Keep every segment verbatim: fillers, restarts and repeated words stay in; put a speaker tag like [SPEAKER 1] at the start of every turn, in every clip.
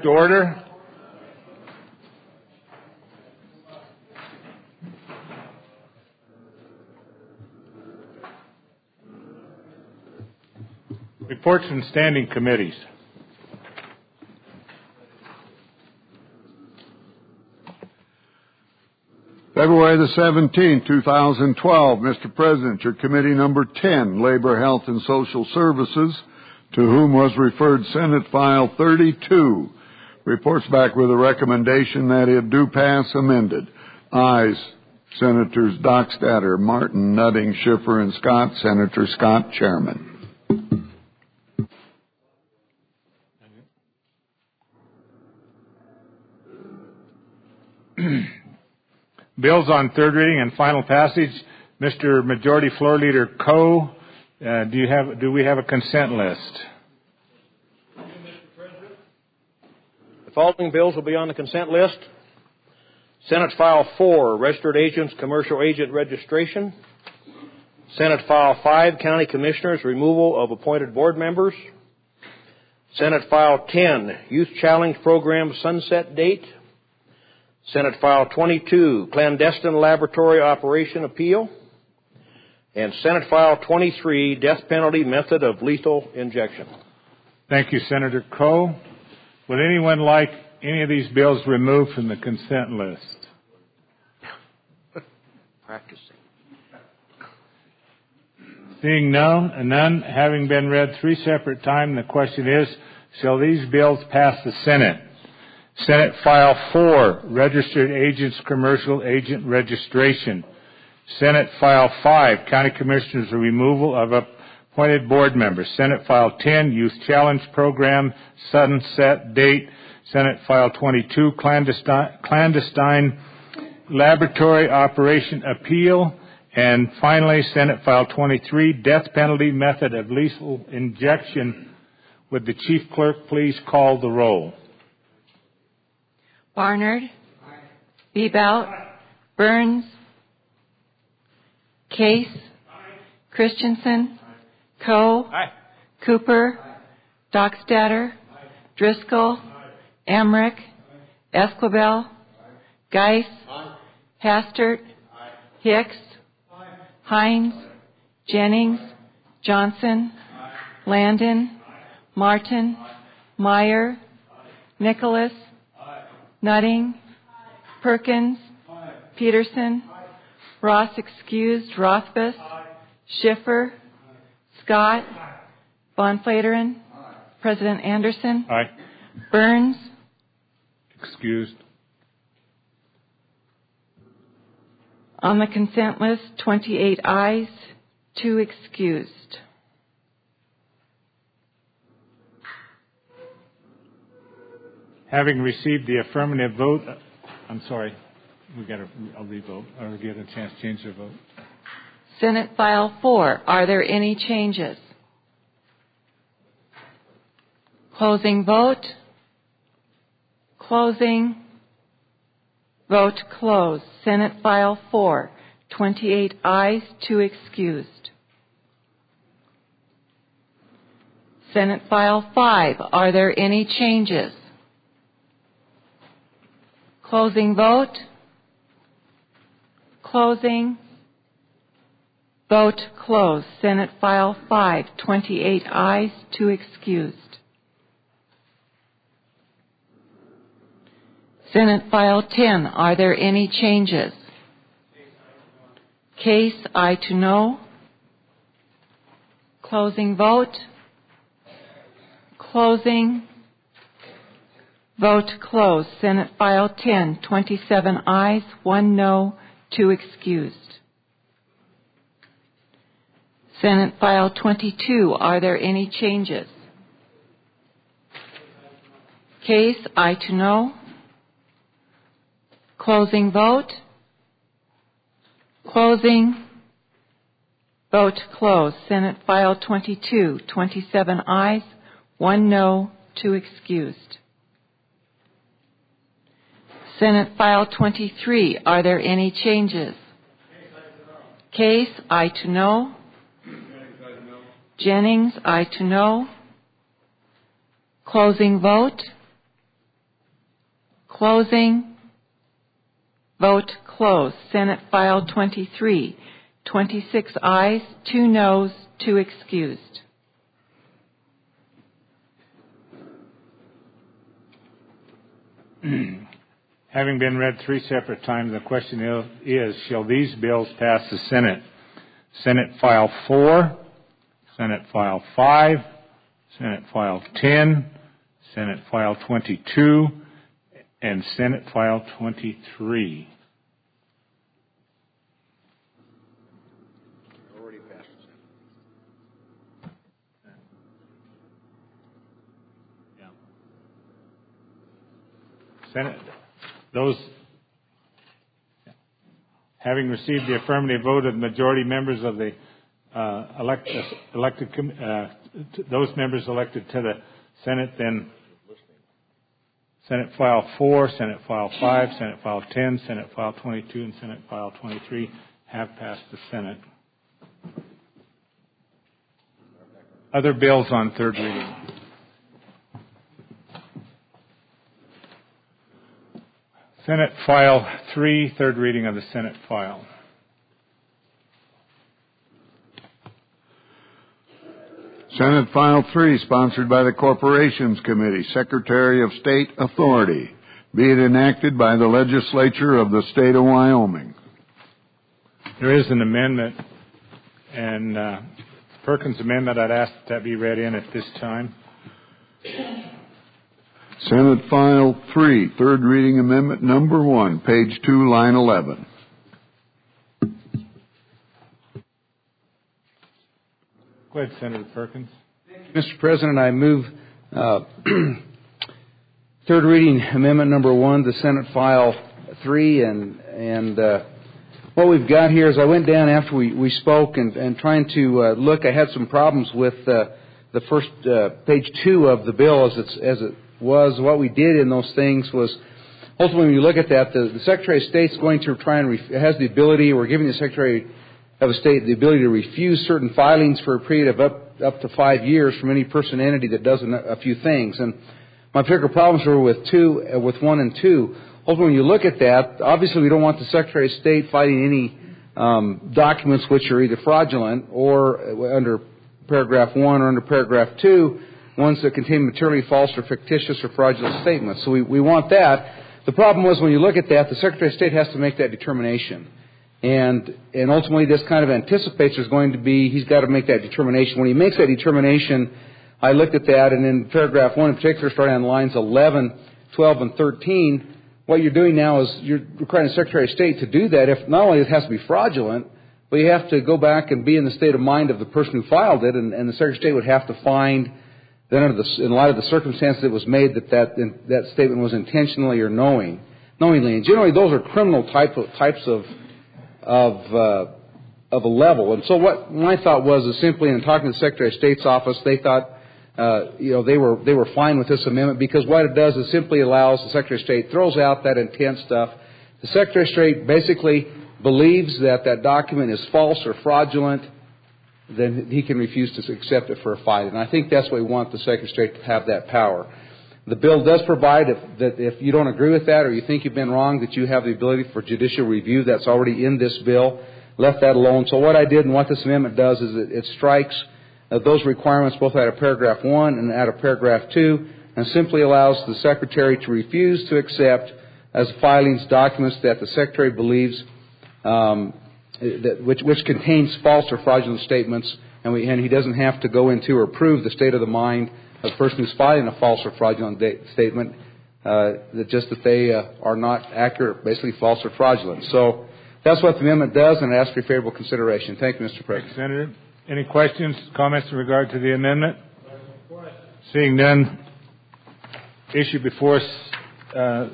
[SPEAKER 1] to order. Reports from standing committees.
[SPEAKER 2] February the seventeenth, two thousand twelve. Mister President, your committee number ten, Labor, Health, and Social Services, to whom was referred Senate File thirty-two, reports back with a recommendation that it do pass amended. Ayes, Senators Dockstader, Martin, Nutting, Schiffer, and Scott. Senator Scott, Chairman.
[SPEAKER 1] Bills on third reading and final passage. Mister Majority Floor Leader Coe, uh, do you have? Do we have a consent list?
[SPEAKER 3] Thank you, Mister President. The following bills will be on the consent list. Senate File four, Registered Agents Commercial Agent Registration. Senate File five, County Commissioners Removal of Appointed Board Members. Senate File ten, Youth Challenge Program Sunset Date. Senate File twenty-two, Clandestine Laboratory Operation Appeal. And Senate File twenty-three, Death Penalty Method of Lethal Injection.
[SPEAKER 1] Thank you, Senator Coe. Would anyone like any of these bills removed from the consent list?
[SPEAKER 3] Practicing.
[SPEAKER 1] Seeing none, none having been read three separate times, the question is, shall these bills pass the Senate? Senate File four, Registered Agents Commercial Agent Registration. Senate File five, County Commissioners Removal of Appointed Board Members. Senate File ten, Youth Challenge Program Sunset Date. Senate File twenty-two, Clandestine, Clandestine Laboratory Operation Appeal. And finally, Senate File twenty-three, Death Penalty Method of Lethal Injection. Would the Chief Clerk please call the roll?
[SPEAKER 4] Barnard, Bebelt, Burns, Case, Christensen, Coe, Cooper, Dockstader, Driscoll, Emmerich, Esquivel, Geis, Hastert, Hicks, Hines, Jennings, Johnson, Landon, Martin, Meyer, Nicholas, Nutting, Perkins, Peterson, Ross excused, Rothfuss, Schiffer, Scott, Von Flateren, President Anderson,
[SPEAKER 1] Aye.
[SPEAKER 4] Burns,
[SPEAKER 1] Excused.
[SPEAKER 4] On the consent list, twenty-eight ayes, two excused.
[SPEAKER 1] Having received the affirmative vote, I'm sorry, we got to I'll revote or get a chance to change their vote.
[SPEAKER 4] Senate File four, are there any changes? Closing vote. Closing. Vote closed. Senate File four, twenty-eight ayes, two excused. Senate File five, are there any changes? Closing vote. Closing. Vote closed. Senate File five, twenty-eight ayes, two excused. Senate File ten, are there any changes? Case, aye to no. Closing vote. Closing. Vote closed. Senate File ten, twenty-seven ayes, one no, two excused. Senate File twenty-two, are there any changes? Case, aye to no. Closing vote. Closing. Vote closed. Senate File twenty-two, twenty-seven ayes, one no, two excused. Senate File twenty-three, are there any changes? Case, aye to no. Jennings, aye to no. Closing vote. Closing. Vote closed. Senate File twenty-three. twenty-six ayes, two noes, two excused.
[SPEAKER 1] Having been read three separate times, the question is, shall these bills pass the Senate? Senate File four, Senate File five, Senate File ten, Senate File twenty-two, and Senate File twenty-three.
[SPEAKER 3] Already passed the Senate.
[SPEAKER 1] Senate, those having received the affirmative vote of the majority members of the uh, elect, uh, elected, uh, t- those members elected to the Senate, then Senate File four, Senate File five, Senate File ten, Senate File twenty-two, and Senate File twenty-three have passed the Senate. Other bills on third reading. Senate File three, third reading of the Senate file.
[SPEAKER 2] Senate File three, sponsored by the Corporations Committee, Secretary of State Authority. Be it enacted by the legislature of the state of Wyoming.
[SPEAKER 1] There is an amendment, and uh, Perkins' amendment, I'd ask that be read in at this time.
[SPEAKER 2] Senate File three, third reading amendment number one, page two, line eleven.
[SPEAKER 1] Go ahead, Senator Perkins.
[SPEAKER 5] Mister President, I move uh, third reading amendment number one to Senate File three, and and uh, what we've got here is I went down after we, we spoke and, and trying to uh, look. I had some problems with uh, the first uh, page two of the bill as it's as it was. What we did in those things was ultimately when you look at that, the, the Secretary of State's going to try and ref- has the ability. We're giving the Secretary of State the ability to refuse certain filings for a period of up up to five years from any person entity that does a few things. And my particular problems were with two, uh, with one and two. Ultimately, when you look at that, obviously we don't want the Secretary of State fighting any um, documents which are either fraudulent or uh, under paragraph one or under paragraph two, ones that contain materially false or fictitious or fraudulent statements. So we, we want that. The problem was when you look at that, the Secretary of State has to make that determination. And and ultimately, this kind of anticipates there's going to be, he's got to make that determination. When he makes that determination, I looked at that, and in paragraph one in particular, starting on lines eleven, twelve, and thirteen, what you're doing now is you're requiring the Secretary of State to do that. If not only it has to be fraudulent, but you have to go back and be in the state of mind of the person who filed it, and, and the Secretary of State would have to find, then under the, in light of the circumstances it was made, that that, that statement was intentionally or knowing, knowingly. And generally, those are criminal type of, types of of uh, of a level. And so what my thought was is simply in talking to the Secretary of State's office, they thought, uh, you know, they were they were fine with this amendment because what it does is simply allows the Secretary of State, throws out that intent stuff. The Secretary of State basically believes that that document is false or fraudulent, then he can refuse to accept it for a fight. And I think that's what we want the Secretary of State to have that power. The bill does provide if, that if you don't agree with that or you think you've been wrong, that you have the ability for judicial review. That's already in this bill. Left that alone. So what I did and what this amendment does is it, it strikes uh, those requirements both out of paragraph one and out of paragraph two, and simply allows the Secretary to refuse to accept as filings documents that the Secretary believes um, that, which, which contains false or fraudulent statements, and, we, and he doesn't have to go into or prove the state of the mind of the person who's filing a false or fraudulent da- statement, uh, that just that they uh, are not accurate, basically false or fraudulent. So that's what the amendment does, and I ask for your favorable consideration. Thank you, Mister President.
[SPEAKER 1] Senator, any questions, comments in regard to the amendment? Seeing none, issue before us uh,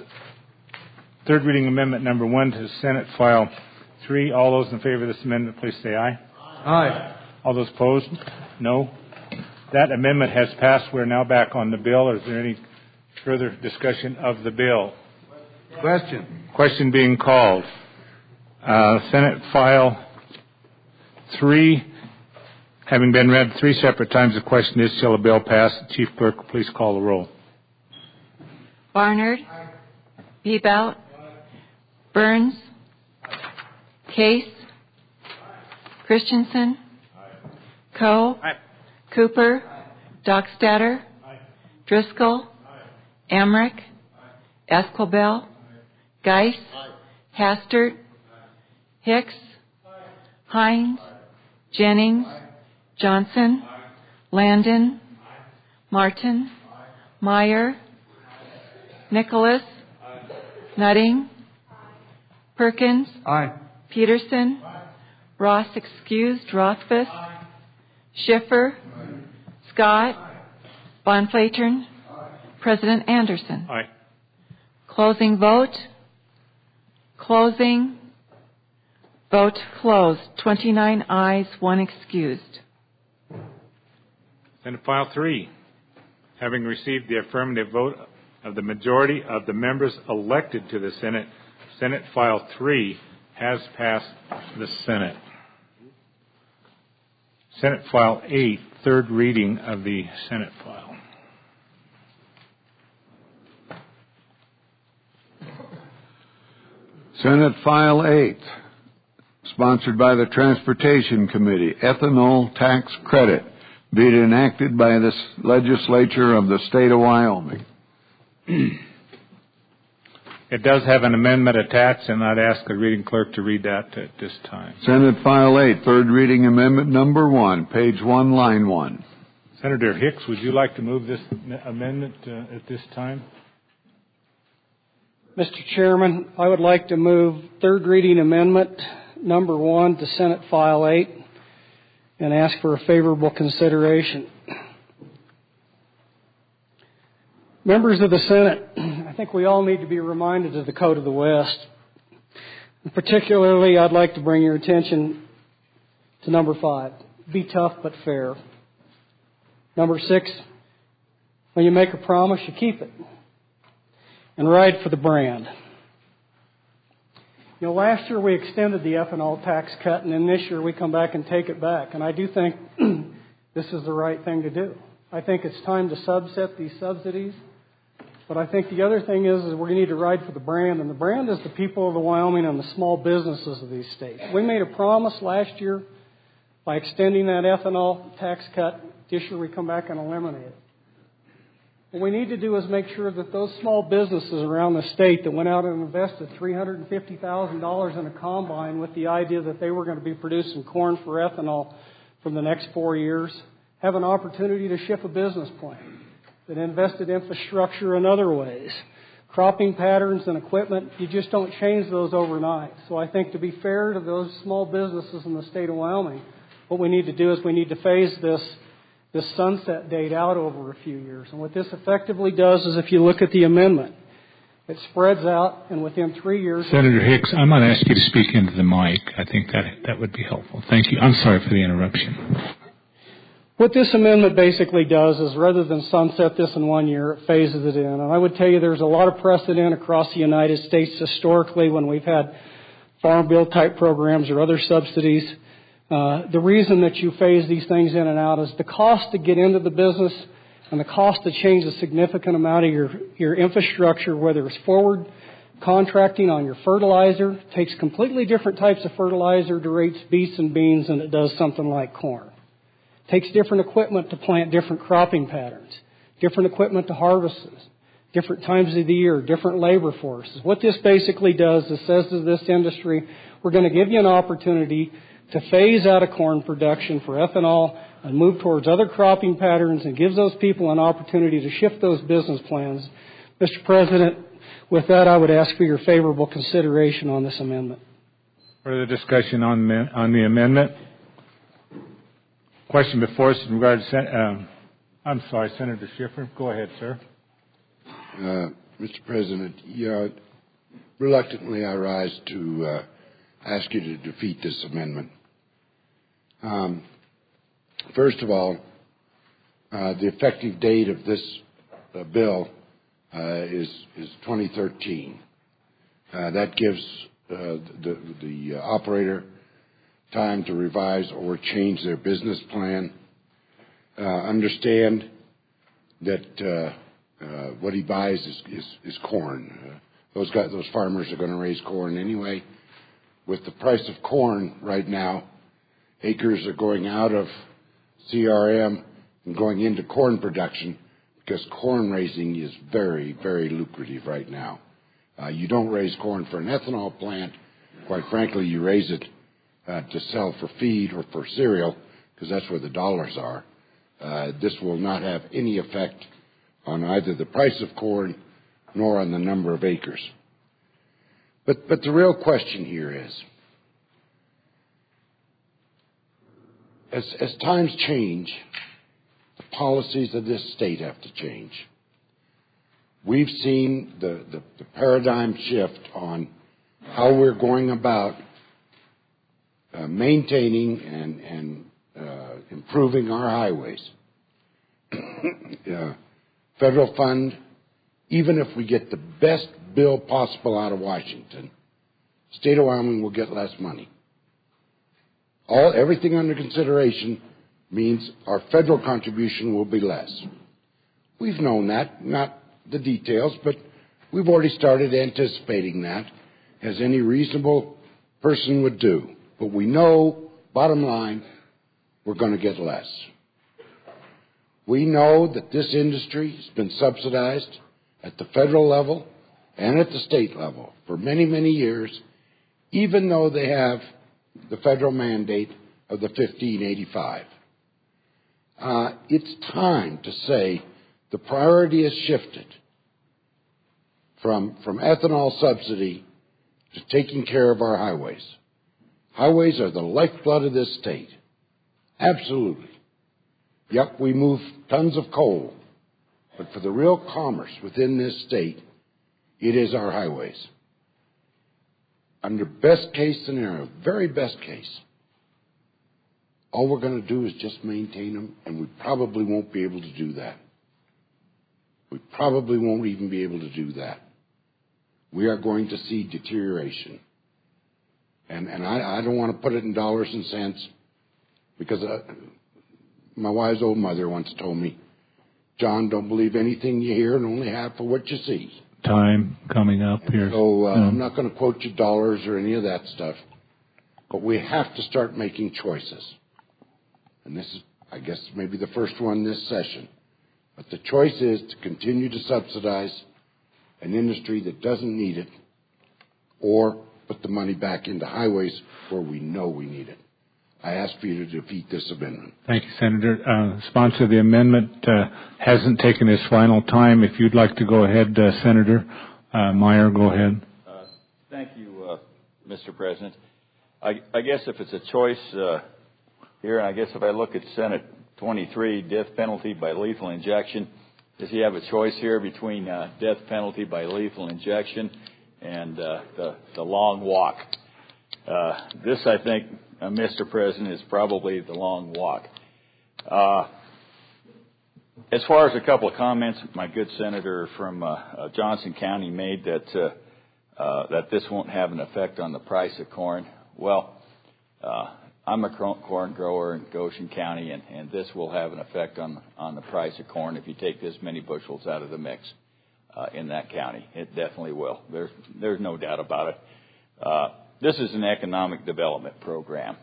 [SPEAKER 1] third reading amendment number one to Senate File three. All those in favor of this amendment, please say aye.
[SPEAKER 5] Aye.
[SPEAKER 1] All those opposed? No. That amendment has passed. We're now back on the bill. Is there any further discussion of the bill?
[SPEAKER 5] Question.
[SPEAKER 1] Question being called. Uh, Senate File three, having been read three separate times, the question is, shall a bill pass? Chief Clerk, please call the roll.
[SPEAKER 4] Barnard. Bebout. Burns. Case. Christensen. Coe.
[SPEAKER 3] Aye.
[SPEAKER 4] Cooper. Dockstader. Driscoll. Emmerich. Esquibel. Geis. Hastert. Hicks. Hines. Jennings. Johnson. Landon. Martin. Meyer. Nicholas. Nutting. Perkins.
[SPEAKER 5] Aye.
[SPEAKER 4] Peterson. Ross excused. Rothfuss. Schiffer. Scott. Bonflatern. President Anderson.
[SPEAKER 3] Aye.
[SPEAKER 4] Closing vote. Closing. Vote closed. twenty-nine ayes, one excused.
[SPEAKER 1] Senate File three. Having received the affirmative vote of the majority of the members elected to the Senate, Senate File three has passed the Senate. Senate File eight, third reading of the Senate file.
[SPEAKER 2] Senate File eight, sponsored by the Transportation Committee, ethanol tax credit, be it enacted by the legislature of the state of Wyoming.
[SPEAKER 1] It does have an amendment attached, and I'd ask the reading clerk to read that at this time.
[SPEAKER 2] Senate File eight, third reading amendment number one, page one, line one.
[SPEAKER 1] Senator Hicks, would you like to move this amendment uh, at this time?
[SPEAKER 6] Mister Chairman, I would like to move third reading amendment number one to Senate File eight and ask for a favorable consideration. Members of the Senate, I think we all need to be reminded of the Code of the West. And particularly, I'd like to bring your attention to number five, be tough but fair. Number six, when you make a promise, you keep it. And ride for the brand. You know, last year we extended the ethanol tax cut, and then this year we come back and take it back. And I do think this is the right thing to do. I think it's time to subset these subsidies. But I think the other thing is, is we need to ride for the brand. And the brand is the people of the Wyoming and the small businesses of these states. We made a promise last year by extending that ethanol tax cut. This year we come back and eliminate it. What we need to do is make sure that those small businesses around the state that went out and invested three hundred fifty thousand dollars in a combine with the idea that they were going to be producing corn for ethanol for the next four years have an opportunity to shift a business plan that invested infrastructure in other ways. Cropping patterns and equipment, you just don't change those overnight. So I think to be fair to those small businesses in the state of Wyoming, what we need to do is we need to phase this this sunset date out over a few years. And what this effectively does is if you look at the amendment, it spreads out, and within three years...
[SPEAKER 1] Senator Hicks, I might ask you to speak into the mic. I think that that would be helpful. Thank you. I'm sorry for the interruption.
[SPEAKER 6] What this amendment basically does is rather than sunset this in one year, it phases it in. And I would tell you there's a lot of precedent across the United States historically when we've had farm bill type programs or other subsidies. Uh, the reason that you phase these things in and out is the cost to get into the business and the cost to change a significant amount of your, your infrastructure, whether it's forward contracting on your fertilizer, takes completely different types of fertilizer to raise beets and beans than it does something like corn. It takes different equipment to plant different cropping patterns, different equipment to harvest, different times of the year, different labor forces. What this basically does is says to this industry, we're going to give you an opportunity to phase out of corn production for ethanol and move towards other cropping patterns and gives those people an opportunity to shift those business plans. Mister President, with that, I would ask for your favorable consideration on this amendment.
[SPEAKER 1] Further discussion on, on the amendment? Question before us in regard to, um, I'm sorry, Senator Schiffer. Go ahead, sir.
[SPEAKER 7] Uh, Mister President, yeah, reluctantly I rise to uh, ask you to defeat this amendment. Um, first of all, uh, the effective date of this uh, bill uh, is, is twenty thirteen. Uh, that gives uh, the, the uh, operator time to revise or change their business plan. Uh, understand that uh, uh, what he buys is, is, is corn. Uh, those guys, those farmers are going to raise corn anyway. With the price of corn right now, acres are going out of C R M and going into corn production because corn raising is very, very lucrative right now. Uh, you don't raise corn for an ethanol plant. Quite frankly, you raise it uh, to sell for feed or for cereal because that's where the dollars are. Uh, this will not have any effect on either the price of corn nor on the number of acres. But, but the real question here is, as, as times change, the policies of this state have to change. We've seen the, the, the paradigm shift on how we're going about uh, maintaining and, and uh, improving our highways. uh, federal fund, even if we get the best bill possible out of Washington, state of Wyoming will get less money. All everything under consideration means our federal contribution will be less. We've known that, not the details, but we've already started anticipating that, as any reasonable person would do. But we know, bottom line, we're going to get less. We know that this industry has been subsidized at the federal level and at the state level for many, many years, even though they have the federal mandate of the fifteen eighty-five. Uh, it's time to say the priority has shifted from, from ethanol subsidy to taking care of our highways. Highways are the lifeblood of this state. Absolutely. Yep, we move tons of coal, but for the real commerce within this state, it is our highways. Under best case scenario, very best case, all we're going to do is just maintain them, and we probably won't be able to do that. We probably won't even be able to do that. We are going to see deterioration. And, and I, I don't want to put it in dollars and cents because uh, my wise old mother once told me, John, don't believe anything you hear and only half of what you see.
[SPEAKER 1] Time coming up here.
[SPEAKER 7] So uh,
[SPEAKER 1] yeah.
[SPEAKER 7] I'm not going to quote you dollars or any of that stuff, but we have to start making choices. And this is, I guess, maybe the first one this session. But the choice is to continue to subsidize an industry that doesn't need it or put the money back into highways where we know we need it. I ask for you to defeat this amendment.
[SPEAKER 1] Thank you, Senator. Uh, sponsor of the amendment uh, hasn't taken his final time. If you'd like to go ahead, uh, Senator uh, Meyer, go ahead.
[SPEAKER 8] Uh, thank you, uh, Mister President. I, I guess if it's a choice uh, here, and I guess if I look at Senate twenty-three, death penalty by lethal injection, does he have a choice here between uh, death penalty by lethal injection and uh, the, the long walk? Uh, this, I think, uh, Mister President, is probably the long walk. Uh, as far as a couple of comments, my good senator from uh, uh, Johnson County made that uh, uh, that this won't have an effect on the price of corn. Well, uh, I'm a corn grower in Goshen County, and, and this will have an effect on on the price of corn if you take this many bushels out of the mix uh, in that county. It definitely will. There's there's no doubt about it. Uh, this is an economic development program,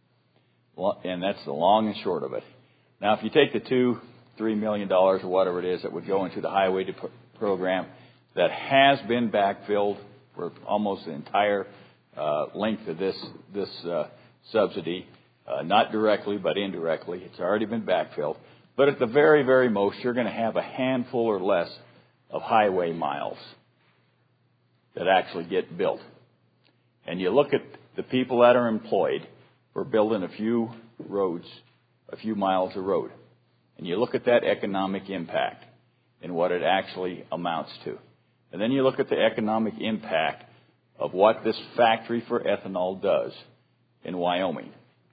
[SPEAKER 8] and that's the long and short of it. Now, if you take the two, three million dollars or whatever it is that would go into the highway to program that has been backfilled for almost the entire uh, length of this this. Uh, subsidy, uh, not directly but indirectly. It's already been backfilled. But at the very, very most, you're going to have a handful or less of highway miles that actually get built. And you look at the people that are employed for building a few roads, a few miles of road, and you look at that economic impact and what it actually amounts to. And then you look at the economic impact of what this factory for ethanol does in Wyoming.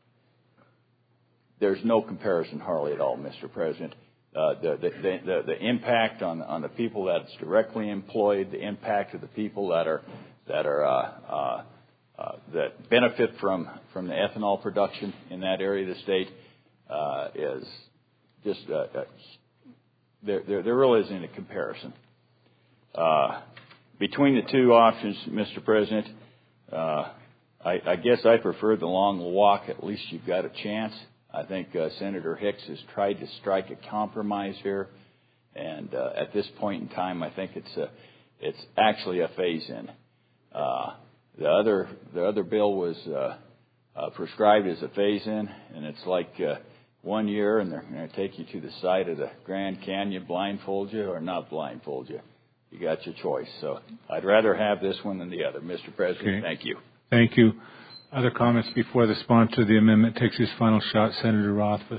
[SPEAKER 8] There's no comparison hardly at all, Mister President. Uh, the, the, the, the impact on, on the people that's directly employed, the impact of the people that are that are uh, uh, uh, that benefit from, from the ethanol production in that area of the state uh, is just uh, uh, there, there. There really isn't a comparison. Uh, between the two options, Mister President, uh, I, I guess I prefer the long walk. At least you've got a chance. I think uh, Senator Hicks has tried to strike a compromise here, and uh, at this point in time, I think it's a, it's actually a phase-in. Uh, the other the other bill was uh, uh, prescribed as a phase-in, and it's like uh, one year, and they're going to take you to the side of the Grand Canyon, blindfold you or not blindfold you. You got your choice. So I'd rather have this one than the other, Mister President.
[SPEAKER 1] Okay.
[SPEAKER 8] Thank you.
[SPEAKER 1] Thank you. Other comments before the sponsor of the amendment takes his final shot, Senator Rothfuss.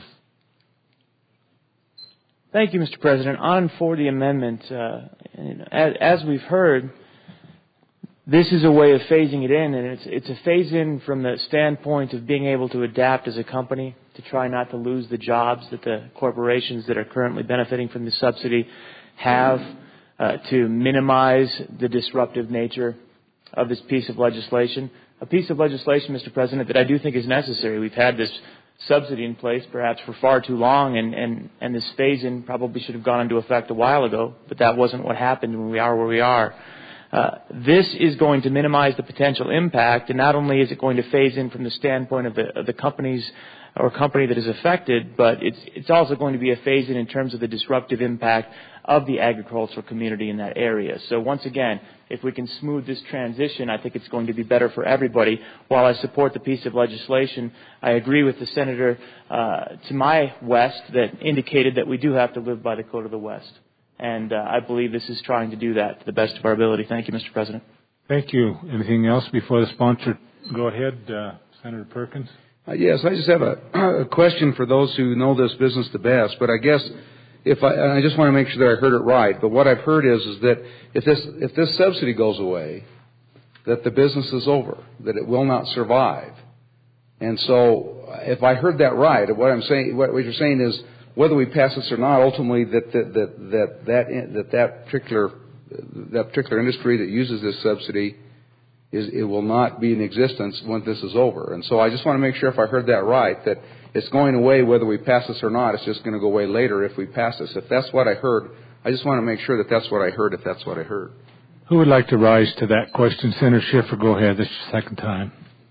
[SPEAKER 9] Thank you, Mister President. On for the amendment, uh, as, as we've heard, this is a way of phasing it in, and it's, it's a phase-in from the standpoint of being able to adapt as a company to try not to lose the jobs that the corporations that are currently benefiting from the subsidy have, uh, to minimize the disruptive nature of this piece of legislation. A piece of legislation, Mister President, that I do think is necessary. We've had this subsidy in place perhaps for far too long, and, and, and this phase-in probably should have gone into effect a while ago, but that wasn't what happened when we are where we are. Uh, this is going to minimize the potential impact, and not only is it going to phase in from the standpoint of the, of the companies or company that is affected, but it's, it's also going to be a phase in in terms of the disruptive impact of the agricultural community in that area. So once again, if we can smooth this transition, I think it's going to be better for everybody. While I support the piece of legislation, I agree with the senator uh, to my west that indicated that we do have to live by the code of the West. And uh, I believe this is trying to do that to the best of our ability. Thank you, Mister President.
[SPEAKER 1] Thank you. Anything else before the sponsor? Go ahead, uh, Senator Perkins.
[SPEAKER 5] Uh, yes, I just have a, a question for those who know this business the best. But I guess if I, and I just want to make sure that I heard it right. But what I've heard is is that if this if this subsidy goes away, that the business is over, that it will not survive. And so, if I heard that right, what I'm saying, what, what you're saying is, whether we pass this or not, ultimately that that that that that, that, that particular that particular industry that uses this subsidy is it will not be in existence when this is over. And so I just want to make sure if I heard that right, that it's going away whether we pass this or not. It's just going to go away later if we pass this. If that's what I heard, I just want to make sure that that's what I heard. If that's what I heard.
[SPEAKER 1] Who would like to rise to that question? Senator Schiffer, go ahead. This is your second time.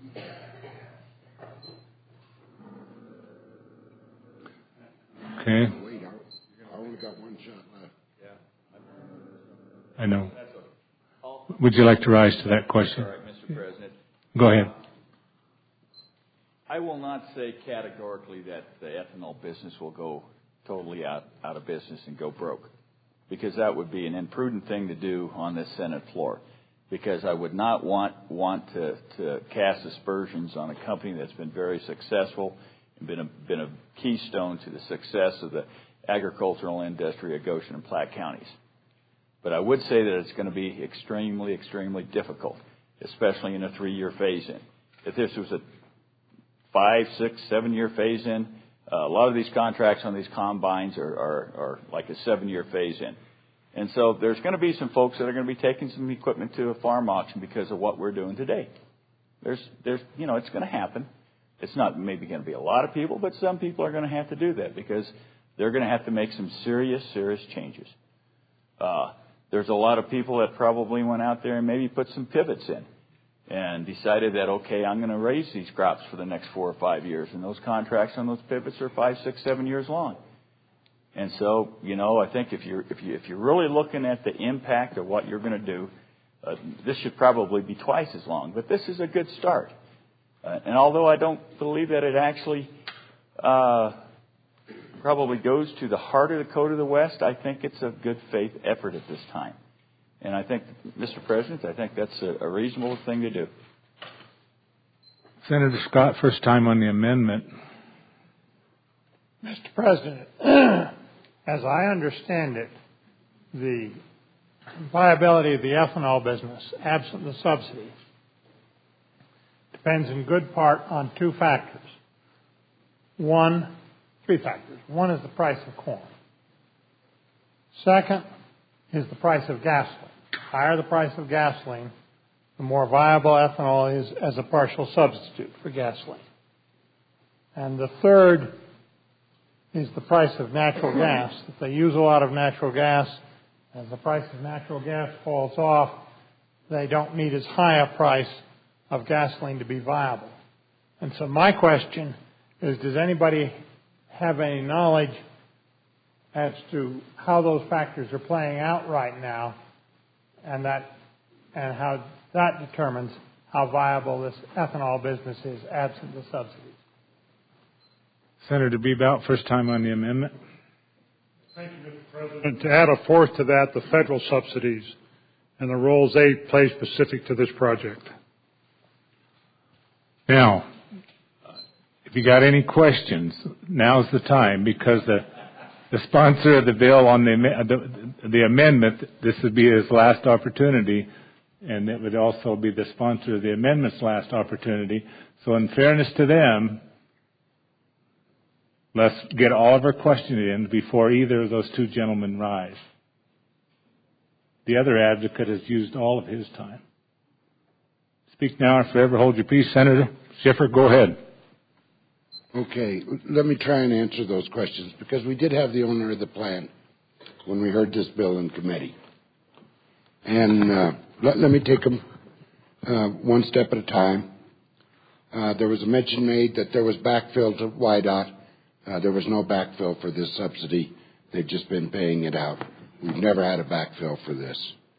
[SPEAKER 1] Okay.
[SPEAKER 7] Wait, I only got one shot left.
[SPEAKER 1] I know. Would you like to rise to that question?
[SPEAKER 8] All right, Mister President.
[SPEAKER 1] Go ahead.
[SPEAKER 8] I will not say categorically that the ethanol business will go totally out, out of business and go broke, because that would be an imprudent thing to do on this Senate floor, because I would not want want to, to cast aspersions on a company that's been very successful and been a, been a keystone to the success of the agricultural industry of Goshen and Platte counties. But I would say that it's going to be extremely, extremely difficult, especially in a three-year phase-in. If this was a five, six, seven-year phase-in, uh, a lot of these contracts on these combines are, are, are like a seven-year phase-in. And so there's going to be some folks that are going to be taking some equipment to a farm auction because of what we're doing today. There's, there's, you know, it's going to happen. It's not maybe going to be a lot of people, but some people are going to have to do that because they're going to have to make some serious, serious changes. Uh, there's a lot of people that probably went out there and maybe put some pivots in and decided that, okay, I'm going to raise these crops for the next four or five years. And those contracts on those pivots are five, six, seven years long. And so, you know, I think if you're, if you, if you're really looking at the impact of what you're going to do, uh, this should probably be twice as long. But this is a good start. Uh, and although I don't believe that it actually uh, probably goes to the heart of the Code of the West, I think it's a good faith effort at this time. And I think, Mister President, I think that's a, a reasonable thing to do.
[SPEAKER 1] Senator Scott, first time on the amendment.
[SPEAKER 10] Mister President, as I understand it, the viability of the ethanol business, absent the subsidy, depends in good part on two factors. One, three factors. One is the price of corn. Second is the price of gasoline. The higher the price of gasoline, the more viable ethanol is as a partial substitute for gasoline. And the third is the price of natural gas. If they use a lot of natural gas, as the price of natural gas falls off, they don't need as high a price of gasoline to be viable. And so my question is, does anybody have any knowledge as to how those factors are playing out right now, and that and how that determines how viable this ethanol business is absent the subsidies?
[SPEAKER 1] Senator Bebout, first time on the amendment.
[SPEAKER 11] Thank you, Mister President. To add a fourth to that, the federal subsidies and the roles they play specific to this project.
[SPEAKER 1] Now, if you got any questions, now's the time, because the the sponsor of the bill on the, the the amendment, this would be his last opportunity, and it would also be the sponsor of the amendment's last opportunity. So in fairness to them, let's get all of our questions in before either of those two gentlemen rise. The other advocate has used all of his time. Speak now or forever hold your peace. Senator Schiffer, go ahead.
[SPEAKER 7] Okay, let me try and answer those questions, because we did have the owner of the plant when we heard this bill in committee. And uh, let, let me take them uh, one step at a time. Uh, there was a mention made that there was backfill to Y DOT. Uh, there was no backfill for this subsidy. They've just been paying it out. We've never had a backfill for this.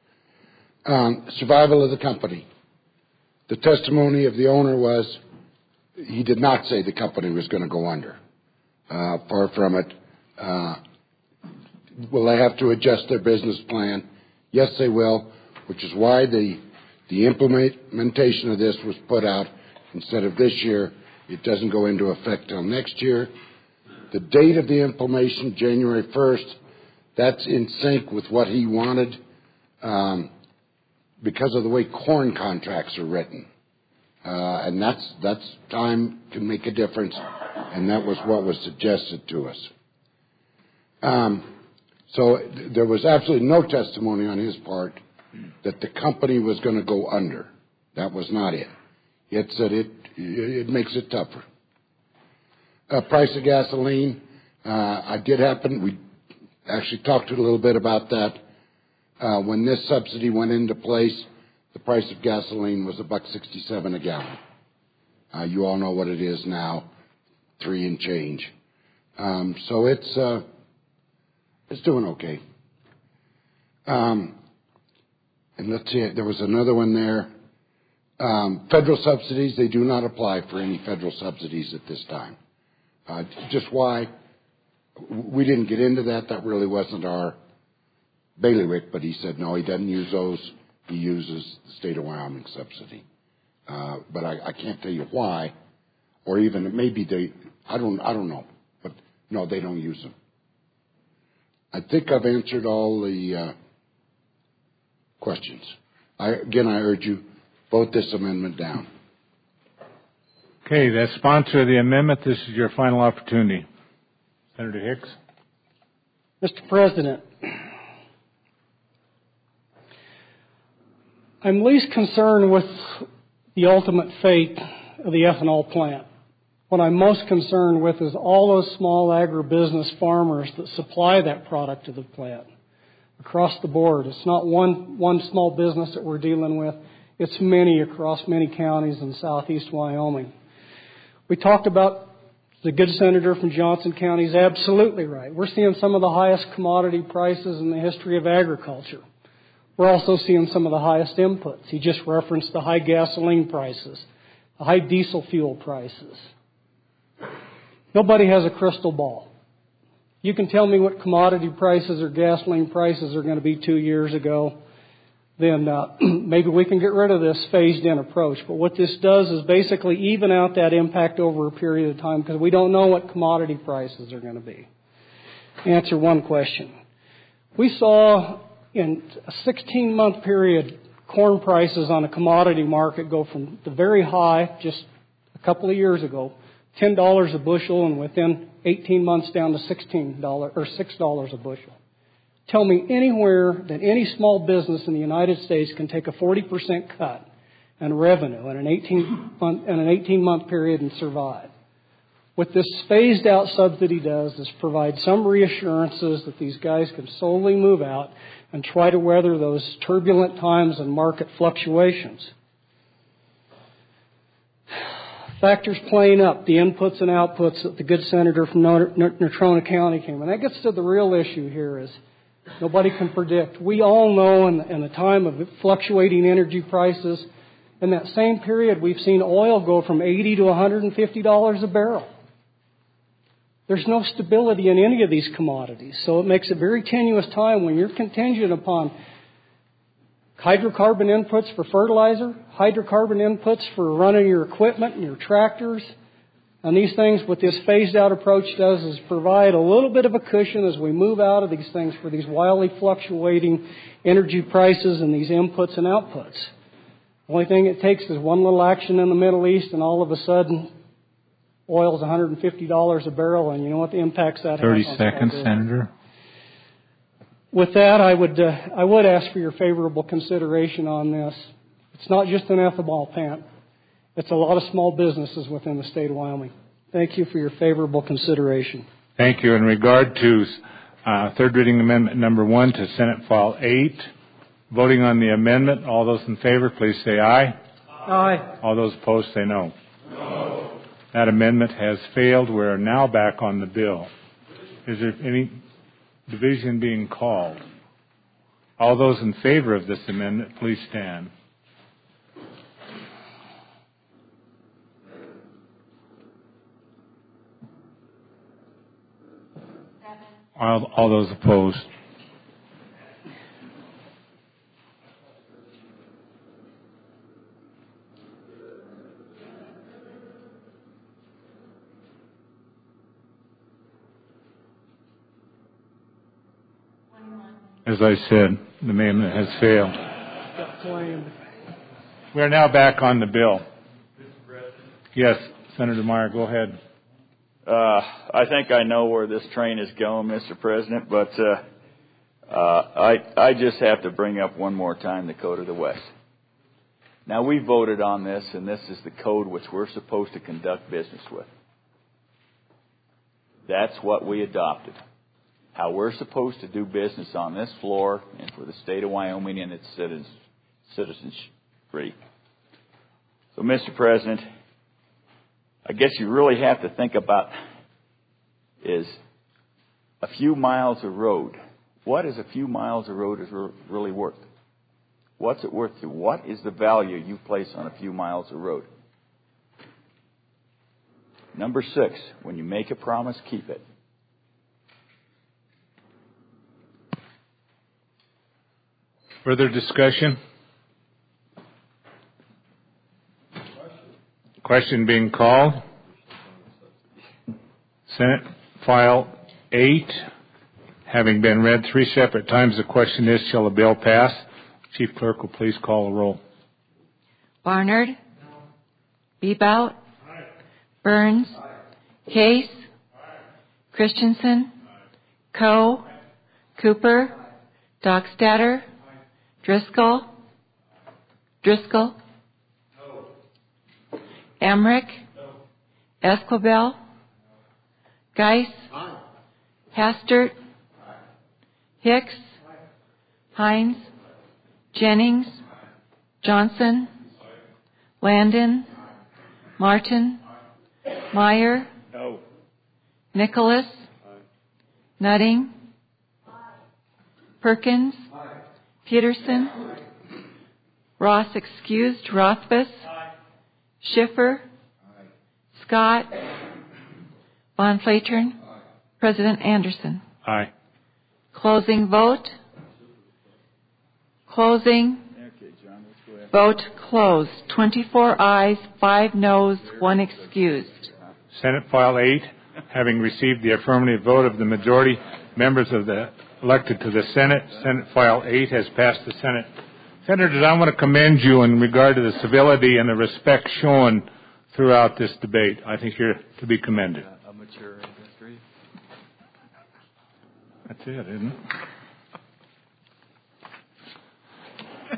[SPEAKER 7] Um, survival of the company. The testimony of the owner was he did not say the company was going to go under. Uh, far from it. Uh, will they have to adjust their business plan? Yes, they will, which is why the, the implementation of this was put out instead of this year. It doesn't go into effect till next year. The date of the implementation, January first, that's in sync with what he wanted um, because of the way corn contracts are written. Uh, and that's, that's time can make a difference, and that was what was suggested to us. Um, so th- there was absolutely no testimony on his part that the company was going to go under. That was not it. It said it, it makes it tougher. Uh, price of gasoline, uh, I did happen, we actually talked a little bit about that. Uh, when this subsidy went into place, the price of gasoline was a buck sixty-seven a gallon. Uh, you all know what it is now, three and change. Um, so it's uh, it's doing okay. Um, and let's see, there was another one there. Um, federal subsidies, they do not apply for any federal subsidies at this time. Uh, just why we didn't get into that. That really wasn't our bailiwick, but he said no, he doesn't use those. He uses the state of Wyoming subsidy. Uh, but I, I can't tell you why, or even maybe they, I don't, I don't know. But no, they don't use them. I think I've answered all the uh, questions. I, again, I urge you, vote this amendment down.
[SPEAKER 1] Okay, the sponsor of the amendment, this is your final opportunity. Senator Hicks.
[SPEAKER 6] Mister President, I'm least concerned with the ultimate fate of the ethanol plant. What I'm most concerned with is all those small agribusiness farmers that supply that product to the plant across the board. It's not one, one small business that we're dealing with. It's many across many counties in southeast Wyoming. We talked about the good senator from Johnson County is absolutely right. We're seeing some of the highest commodity prices in the history of agriculture. We're also seeing some of the highest inputs. He just referenced the high gasoline prices, the high diesel fuel prices. Nobody has a crystal ball. You can tell me what commodity prices or gasoline prices are going to be two years ago, then uh, maybe we can get rid of this phased-in approach. But what this does is basically even out that impact over a period of time, because we don't know what commodity prices are going to be. Answer one question. We saw in a sixteen-month period corn prices on a commodity market go from the very high just a couple of years ago, ten dollars a bushel, and within eighteen months down to sixteen dollars or six dollars a bushel. Tell me anywhere that any small business in the United States can take a forty percent cut in revenue in an eighteen month, in an eighteen month period and survive. What this phased out subsidy does is provide some reassurances that these guys can slowly move out and try to weather those turbulent times and market fluctuations. Factors playing up, the inputs and outputs that the good senator from Natrona County came. And that gets to the real issue here is nobody can predict. We all know in, in the time of fluctuating energy prices, in that same period we've seen oil go from eighty to one hundred fifty dollars a barrel. There's no stability in any of these commodities. So it makes a very tenuous time when you're contingent upon hydrocarbon inputs for fertilizer, hydrocarbon inputs for running your equipment and your tractors. And these things, what this phased out approach does is provide a little bit of a cushion as we move out of these things for these wildly fluctuating energy prices and these inputs and outputs. The only thing it takes is one little action in the Middle East and all of a sudden oil's one hundred fifty dollars a barrel, and you know what the impacts that has on
[SPEAKER 1] thirty seconds, Senator.
[SPEAKER 6] With that, I would uh, I would ask for your favorable consideration on this. It's not just an ethanol plant. It's a lot of small businesses within the state of Wyoming. Thank you for your favorable consideration.
[SPEAKER 1] Thank you. In regard to uh, third reading amendment number one to Senate File eight, voting on the amendment, all those in favor, please say aye.
[SPEAKER 6] Aye.
[SPEAKER 1] All those opposed, say no. No. That amendment has failed. We are now back on the bill. Is there any division being called? All those in favor of this amendment, please stand. All, all those opposed. As I said, the amendment has failed. We are now back on the bill. Yes, Senator Meyer, go ahead.
[SPEAKER 8] Uh, I think I know where this train is going, Mister President, but uh, uh, I, I just have to bring up one more time the Code of the West. Now, we voted on this, and this is the code which we're supposed to conduct business with. That's what we adopted. How we're supposed to do business on this floor and for the state of Wyoming and its citizens, citizens free. So, Mister President, I guess you really have to think about is a few miles of road. What is a few miles of road is really worth? What's it worth to? What is the value you place on a few miles of road? Number six, when you make a promise, keep it.
[SPEAKER 1] Further discussion? Question being called. Senate File eight, having been read three separate times, the question is, shall the bill pass? Chief Clerk will please call the roll.
[SPEAKER 4] Barnard? No. Bebout? Aye. Burns? Aye. Case? Aye. Christensen? Aye. Coe? Aye. Cooper? Aye. Dockstader? Aye. Driscoll? Aye. Driscoll? No. Emmerich? No. Esquivel? No. Geis? Aye. Hastert? Aye. Hicks? Aye. Hines? Aye. Jennings? Aye. Johnson? Aye. Landon? Aye. Martin? Aye. Meyer?
[SPEAKER 8] No.
[SPEAKER 4] Nicholas? Aye. Nutting? Aye. Perkins? Aye. Peterson? Aye. Ross excused. Rothfuss? Aye. Schiffer? Aye. Scott? Aye. Von Flatern? Aye. President Anderson?
[SPEAKER 1] Aye.
[SPEAKER 4] Closing vote? Closing.
[SPEAKER 8] Okay, John, let's go ahead.
[SPEAKER 4] Vote closed. twenty-four ayes, five noes, one excused.
[SPEAKER 1] Senate File eight, having received the affirmative vote of the majority members of the elected to the Senate, Senate File eight has passed the Senate. Senators, I want to commend you in regard to the civility and the respect shown throughout this debate. I think you're to be commended.
[SPEAKER 8] A mature industry.
[SPEAKER 1] That's it, isn't it?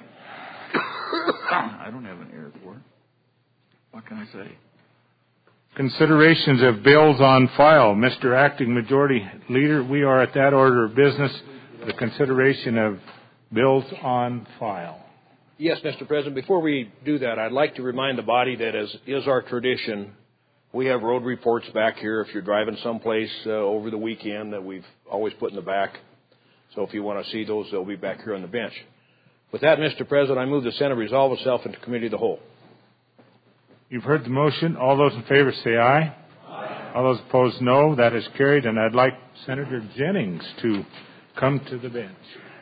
[SPEAKER 8] I don't have an airport. What can I say?
[SPEAKER 1] Considerations of bills on file. Mister Acting Majority Leader, we are at that order of business, the consideration of bills on file.
[SPEAKER 3] Yes, Mister President. Before we do that, I'd like to remind the body that, as is our tradition, we have road reports back here if you're driving someplace uh, over the weekend that we've always put in the back. So if you want to see those, they'll be back here on the bench. With that, Mister President, I move the Senate resolve itself into committee of the whole.
[SPEAKER 1] You've heard the motion. All those in favor say aye. Aye. All those opposed, no. That is carried. And I'd like Senator Jennings to come to the bench.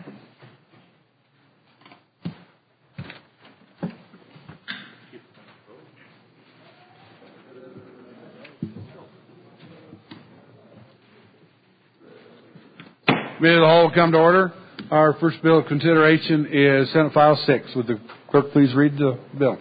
[SPEAKER 5] Committee of the whole come to order. Our first bill of consideration is Senate File six. Would the clerk please read the bill?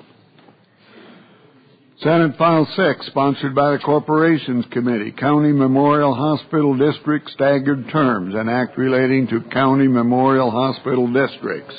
[SPEAKER 2] Senate File six, sponsored by the Corporations Committee, County Memorial Hospital District Staggered Terms, an act relating to County Memorial Hospital Districts.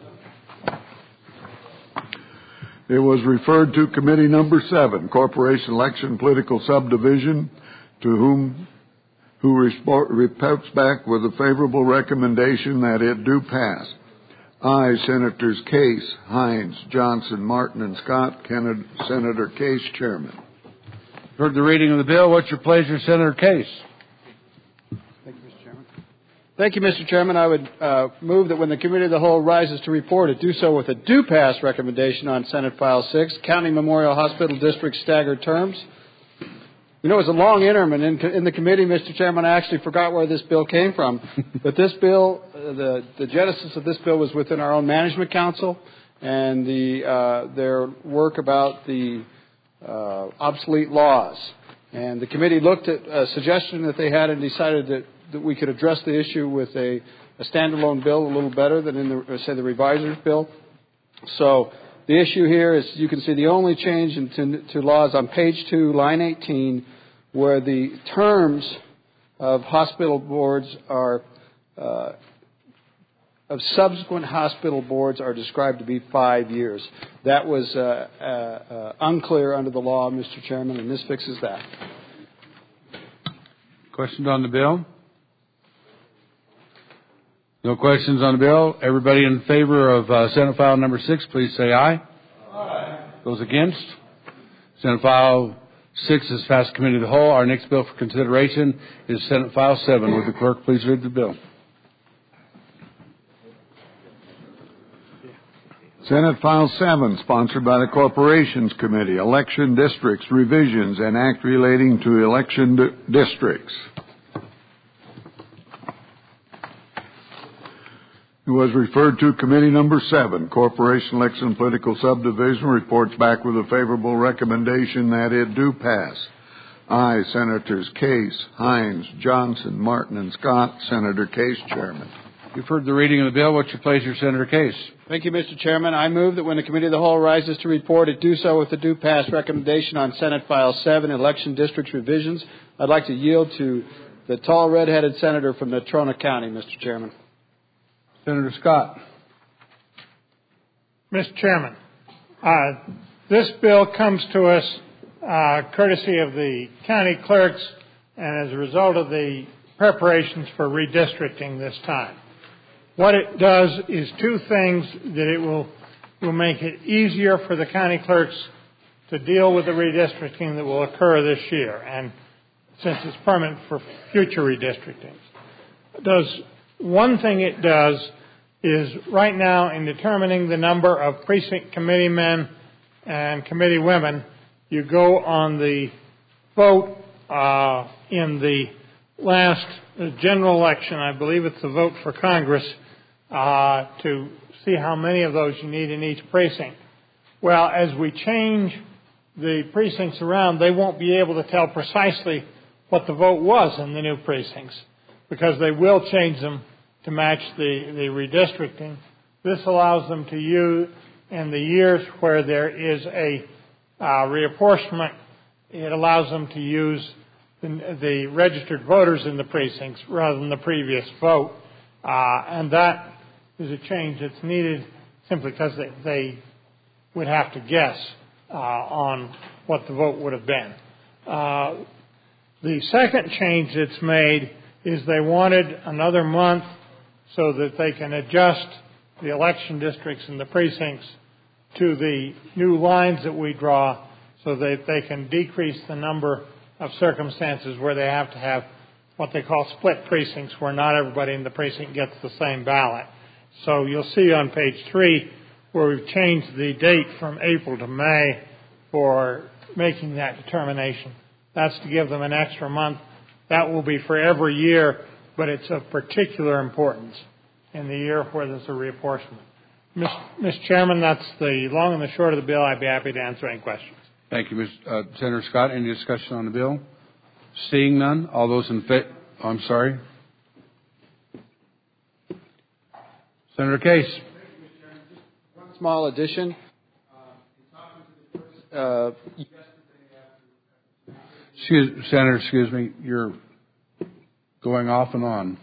[SPEAKER 2] It was referred to Committee Number seven, Corporation Election Political Subdivision, to whom who reports back with a favorable recommendation that it do pass. I, Senators Case, Hines, Johnson, Martin, and Scott. Senator Case, Chairman.
[SPEAKER 5] Heard the reading of the bill. What's your pleasure, Senator Case?
[SPEAKER 12] Thank you, Mister Chairman. Thank you, Mister Chairman. I would uh, move that when the Committee of the Whole rises to report, it do so with a do pass recommendation on Senate File six, County Memorial Hospital District Staggered Terms. You know, it was a long interim, and in, in the committee, Mister Chairman, I actually forgot where this bill came from. But this bill, uh, the, the genesis of this bill was within our own management council, and the, uh, their work about the uh, obsolete laws. And the committee looked at a suggestion that they had and decided that, that we could address the issue with a, a standalone bill a little better than in the, say, the reviser's bill. So the issue here is, you can see the only change in, to, to laws on page two, line eighteen, where the terms of hospital boards are, uh, of subsequent hospital boards are described to be five years. That was uh, uh, uh, unclear under the law, Mister Chairman, and this fixes that.
[SPEAKER 5] Questions on the bill? No questions on the bill. Everybody in favor of uh, Senate File number six, please say aye. Aye. Those against? Senate File six is passed committee of the whole. Our next bill for consideration is Senate File seven. Would the clerk please read the bill?
[SPEAKER 2] Senate File seven, sponsored by the Corporations Committee, Election Districts Revisions, an act relating to election di- districts. It was referred to Committee Number seven, Corporation Election Political Subdivision, reports back with a favorable recommendation that it do pass. I, Senators Case, Hines, Johnson, Martin, and Scott. Senator Case, Chairman.
[SPEAKER 5] You've heard the reading of the bill. What's your pleasure, Senator Case?
[SPEAKER 12] Thank you, Mister Chairman. I move that when the Committee of the Whole rises to report, it do so with the do pass recommendation on Senate File seven, Election Districts Revisions. I'd like to yield to the tall red-headed senator from Natrona County, Mister Chairman.
[SPEAKER 5] Senator Scott.
[SPEAKER 10] Mister Chairman, uh, this bill comes to us uh, courtesy of the county clerks and as a result of the preparations for redistricting this time. What it does is two things: that it will, will make it easier for the county clerks to deal with the redistricting that will occur this year, and since it's permanent for future redistricting. It does One thing it does is, right now, in determining the number of precinct committee men and committee women, you go on the vote uh, in the last general election, I believe it's the vote for Congress, uh, to see how many of those you need in each precinct. Well, as we change the precincts around, they won't be able to tell precisely what the vote was in the new precincts, because they will change them to match the, the redistricting. This allows them to use, in the years where there is a uh, reapportionment, it allows them to use the, the registered voters in the precincts rather than the previous vote. Uh, and that is a change that's needed simply because they, they would have to guess uh, on what the vote would have been. Uh, the second change that's made is they wanted another month so that they can adjust the election districts and the precincts to the new lines that we draw so that they can decrease the number of circumstances where they have to have what they call split precincts, where not everybody in the precinct gets the same ballot. So you'll see on page three where we've changed the date from April to May for making that determination. That's to give them an extra month. That will be for every year, but it's of particular importance in the year where there's a reapportionment. Mister Chairman, that's the long and the short of the bill. I'd be happy to answer any questions.
[SPEAKER 5] Thank you, Miz Uh, Senator Scott. Any discussion on the bill? Seeing none, all those in favor? Oh, I'm sorry. Senator Case.
[SPEAKER 12] One small addition. Uh,
[SPEAKER 5] excuse, Senator, excuse me. You're going off and on.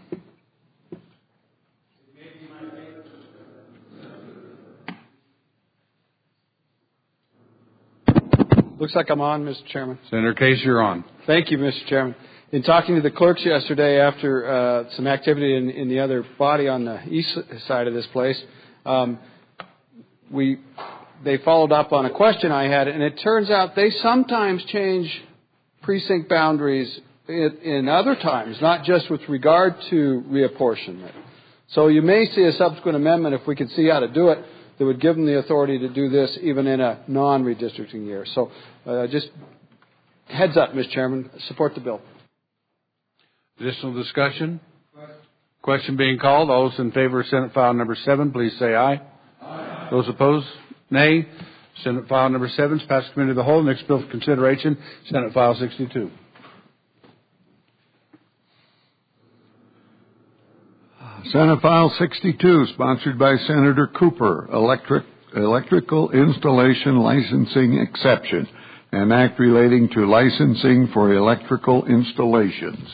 [SPEAKER 12] Looks like I'm on, Mister Chairman.
[SPEAKER 5] Senator Case, you're on.
[SPEAKER 12] Thank you, Mister Chairman. In talking to the clerks yesterday after uh, some activity in, in the other body on the east side of this place, um, we they followed up on a question I had, and it turns out they sometimes change precinct boundaries in, in other times, not just with regard to reapportionment. So you may see a subsequent amendment, if we can see how to do it, that would give them the authority to do this even in a non-redistricting year. So uh, just heads up, Mister Chairman, support the bill.
[SPEAKER 5] Additional discussion? Question. Question being called. All those in favor of Senate file number seven, please say aye. Aye. Those opposed, nay. Senate file number seven is passed committee of the whole. Next bill for consideration, Senate file sixty-two.
[SPEAKER 2] Senate File sixty-two, sponsored by Senator Cooper, electric, electrical installation licensing exception, an act relating to licensing for electrical installations.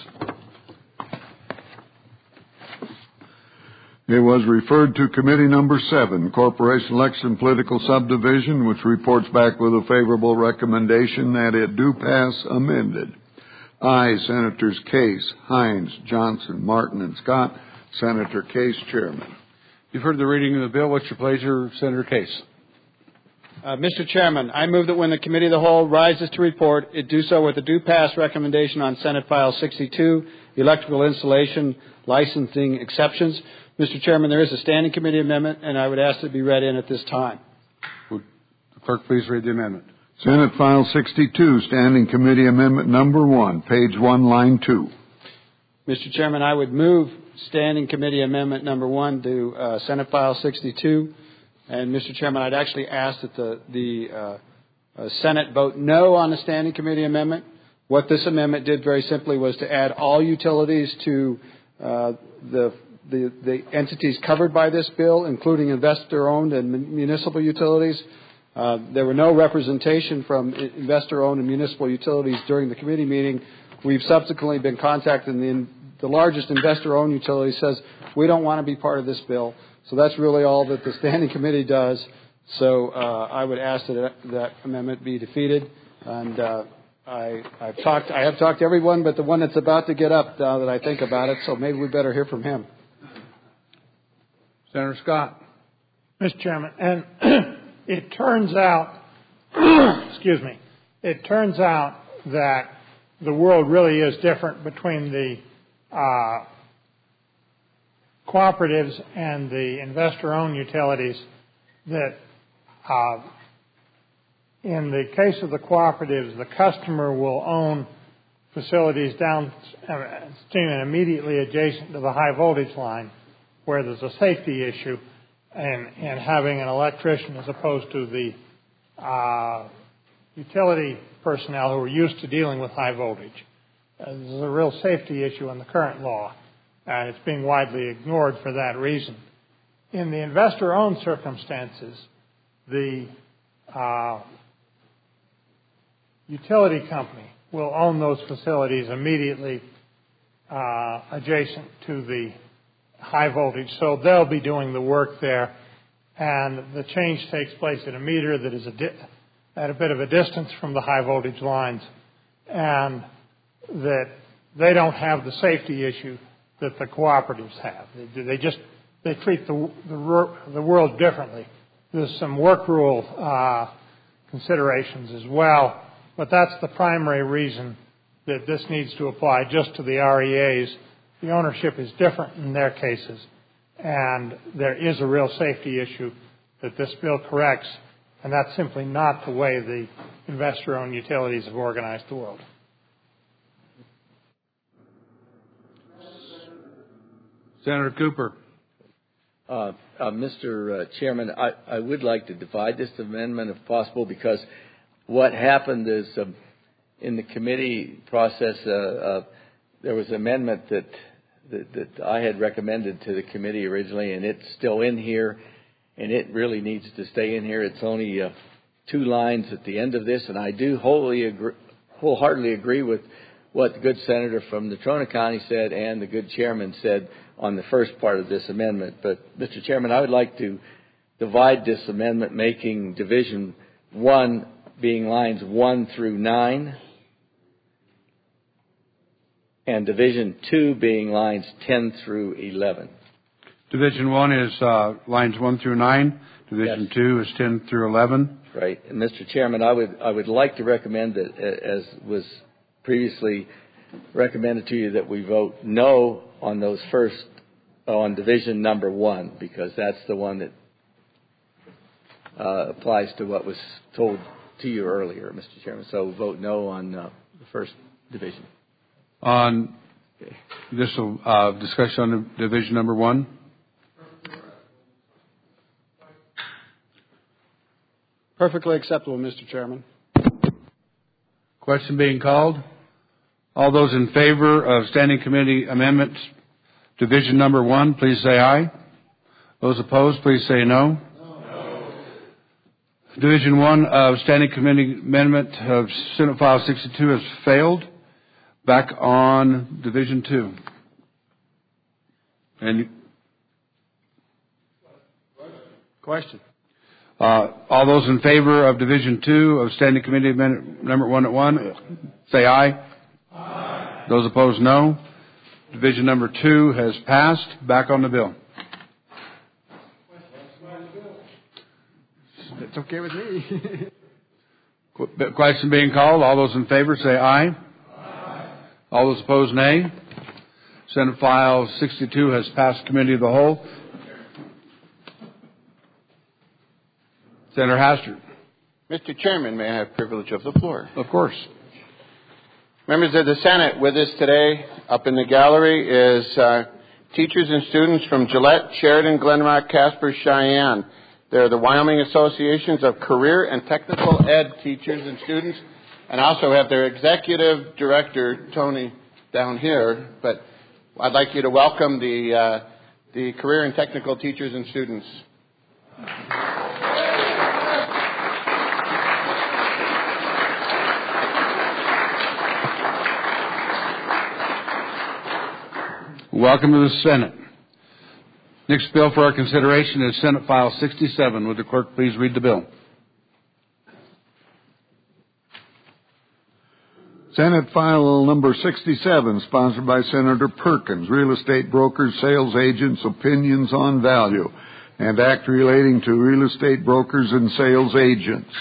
[SPEAKER 2] It was referred to Committee Number seven, Corporation Election Political Subdivision, which reports back with a favorable recommendation that it do pass amended. Aye, Senators Case, Hines, Johnson, Martin, and Scott. Senator Case, Chairman.
[SPEAKER 5] You've heard the reading of the bill. What's your pleasure, Senator Case?
[SPEAKER 12] Uh, Mister Chairman, I move that when the Committee of the Whole rises to report, it do so with a due pass recommendation on Senate File sixty-two, electrical installation licensing exceptions. Mister Chairman, there is a standing committee amendment, and I would ask that it be read in at this time.
[SPEAKER 5] Would the clerk please read the amendment?
[SPEAKER 2] Senate File sixty-two, Standing Committee Amendment Number one, page one, line two.
[SPEAKER 12] Mister Chairman, I would move Standing Committee Amendment Number one to uh, Senate File sixty-two. And, Mister Chairman, I'd actually ask that the, the uh, uh, Senate vote no on the Standing Committee Amendment. What this amendment did very simply was to add all utilities to uh, the, the, the entities covered by this bill, including investor-owned and municipal utilities. Uh, there were no representation from investor-owned and municipal utilities during the committee meeting. We've subsequently been contacted, and the, the largest investor-owned utility says, we don't want to be part of this bill. So that's really all that the Standing Committee does. So uh, I would ask that that amendment be defeated. And uh, I, I've talked, I have talked to everyone but the one that's about to get up now that I think about it, so maybe we better hear from him.
[SPEAKER 5] Senator Scott.
[SPEAKER 10] Mister Chairman, and it turns out, excuse me, it turns out that the world really is different between the uh, cooperatives and the investor-owned utilities. That uh, in the case of the cooperatives, the customer will own facilities downstream and immediately adjacent to the high voltage line, where there's a safety issue and, and having an electrician as opposed to the uh, utility personnel who are used to dealing with high voltage. Uh, there's a real safety issue in the current law, and it's being widely ignored for that reason. In the investor-owned circumstances, the uh, utility company will own those facilities immediately uh, adjacent to the high voltage, so they'll be doing the work there, and the change takes place at a meter that is a di- at a bit of a distance from the high voltage lines, and that they don't have the safety issue that the cooperatives have. They, they just they treat the, the the world differently. There's some work rule uh, considerations as well, but that's the primary reason that this needs to apply just to the R E As. The ownership is different in their cases, and there is a real safety issue that this bill corrects, and that's simply not the way the investor-owned utilities have organized the world.
[SPEAKER 5] Senator Cooper.
[SPEAKER 13] Uh, uh, Mister Uh, Chairman, I, I would like to divide this amendment if possible, because what happened is um, in the committee process, uh, uh, there was an amendment that, that that I had recommended to the committee originally, and it's still in here, and it really needs to stay in here. It's only uh, two lines at the end of this, and I do wholly agree, wholeheartedly agree with what the good senator from Natrona County said and the good chairman said on the first part of this amendment. But, Mister Chairman, I would like to divide this amendment, making Division one being lines one through nine, and Division two being lines ten through eleven.
[SPEAKER 5] Division one is uh, lines one through nine. Division
[SPEAKER 13] Yes.
[SPEAKER 5] two is ten through eleven.
[SPEAKER 13] Right. And, Mister Chairman, I would I would like to recommend that, as was previously recommended to you, that we vote no on those first, on division number one, because that's the one that uh, applies to what was told to you earlier, Mister Chairman. So vote no on uh, the first division.
[SPEAKER 5] On this uh, discussion on division number one.
[SPEAKER 12] Perfectly acceptable, Mister Chairman.
[SPEAKER 5] Question being called. All those in favor of Standing Committee Amendment Division Number One, please say aye. Those opposed, please say no. No. Division One of Standing Committee Amendment of Senate File sixty-two has failed. Back on Division Two. And
[SPEAKER 12] question.
[SPEAKER 5] Uh, all those in favor of Division Two of Standing Committee Amendment Number One at one, say aye. Aye. Those opposed, no. Division Number Two has passed. Back on the bill.
[SPEAKER 12] It's okay with me.
[SPEAKER 5] Question being called. All those in favor, say aye. Aye. All those opposed, nay. Senate File sixty-two has passed Committee of the Whole. Senator Hastert.
[SPEAKER 14] Mister Chairman, may I have privilege of the floor?
[SPEAKER 5] Of course.
[SPEAKER 14] Members of the Senate, with us today up in the gallery is uh, teachers and students from Gillette, Sheridan, Glen Rock, Casper, Cheyenne. They're the Wyoming Associations of Career and Technical Ed teachers and students, and also have their executive director, Tony, down here. But I'd like you to welcome the, uh, the career and technical teachers and students.
[SPEAKER 5] Welcome to the Senate. Next bill for our consideration is Senate File sixty-seven. Would the clerk please read the bill?
[SPEAKER 2] Senate File number sixty-seven, sponsored by Senator Perkins, Real Estate Brokers, Sales Agents, Opinions on Value, and Act relating to real estate brokers and sales agents.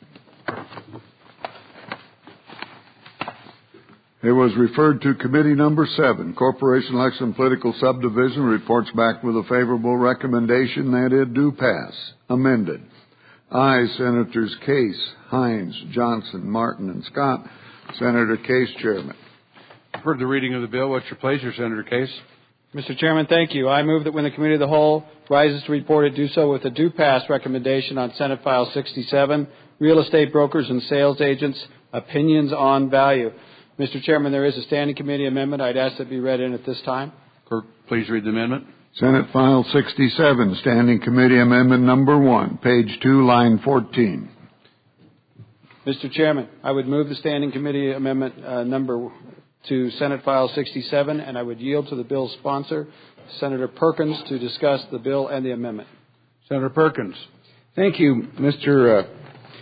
[SPEAKER 2] It was referred to Committee Number seven. Corporation Election Political Subdivision reports back with a favorable recommendation that it do pass. Amended. Aye, Senators Case, Hines, Johnson, Martin, and Scott. Senator Case, Chairman.
[SPEAKER 5] I've heard the reading of the bill. What's your pleasure, Senator Case?
[SPEAKER 12] Mister Chairman, thank you. I move that when the Committee of the Whole rises to report it, do so with a do pass recommendation on Senate File sixty-seven, Real Estate Brokers and Sales Agents, Opinions on Value. Mister Chairman, there is a standing committee amendment. I'd ask that be read in at this time.
[SPEAKER 5] Clerk, please read the amendment.
[SPEAKER 2] Senate File sixty-seven, Standing Committee Amendment Number one, page two, line fourteen.
[SPEAKER 12] Mister Chairman, I would move the standing committee amendment uh, number to Senate File sixty-seven, and I would yield to the bill's sponsor, Senator Perkins, to discuss the bill and the amendment.
[SPEAKER 5] Senator Perkins. Thank you, Mister Uh,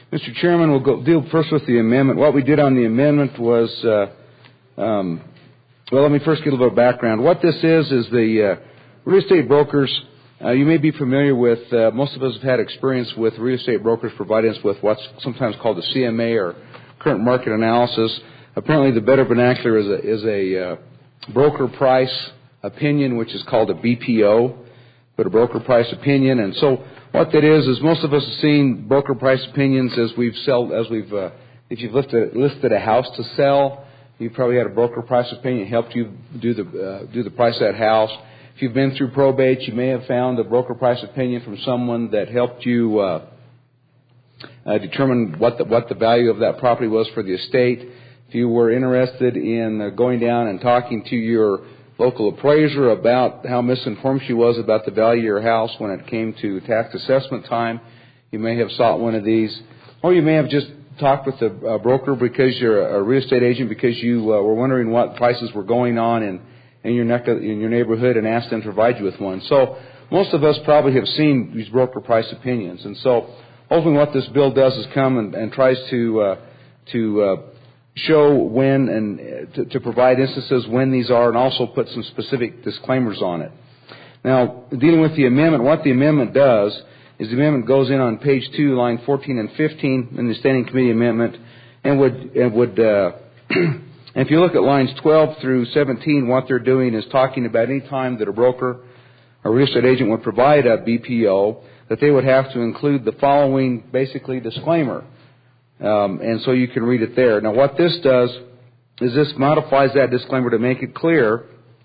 [SPEAKER 5] Mister Chairman, we'll go deal first with the amendment. What we did on the amendment was, uh, um, well, let me first get a little bit of background. What this is is the uh, real estate brokers. Uh, you may be familiar with. Uh, most of us have had experience with real estate brokers providing us with what's sometimes called the C M A or current market analysis. Apparently, the better vernacular is a, is a uh, broker price opinion, which is called a B P O, but a broker price opinion. And so, what that is is most of us have seen broker price opinions as we've sell as we've uh, if you've listed listed a house to sell, you probably had a broker price opinion helped you do the uh, do the price of that house. If you've been through probate, you may have found a broker price opinion from someone that helped you uh, uh, determine what the what the value of that property was for the estate. If you were interested in uh, going down and talking to your local appraiser about how misinformed she was about the value of your house when it came to tax assessment time, you may have sought one of these. Or you may have just talked with a, a broker because you're a real estate agent because you uh, were wondering what prices were going on in, in, your neck of, in your neighborhood and asked them to provide you with one. So most of us probably have seen these broker price opinions. And so hopefully what this bill does is come and, and tries to uh, to uh, show when and to, to provide instances when these are and also put some specific disclaimers on it. Now, dealing with the amendment, what the amendment does is the amendment goes in on page two, line fourteen and fifteen in the Standing Committee amendment and would, and would uh, and if you look at lines twelve through seventeen, what they're doing is talking about any time that a broker or real estate agent would provide a B P O, that they would have to include the following basically disclaimer. Um, and so you can read it there. Now, what this does is this modifies that disclaimer to make it clear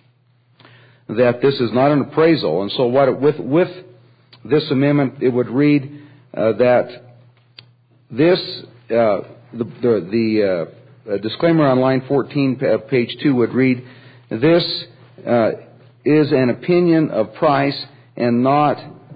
[SPEAKER 5] that this is not an appraisal. And so, what it, with with this amendment, it would read uh, that this uh, the the, the uh, disclaimer on line fourteen, page two, would read, "This uh, is an opinion of price and not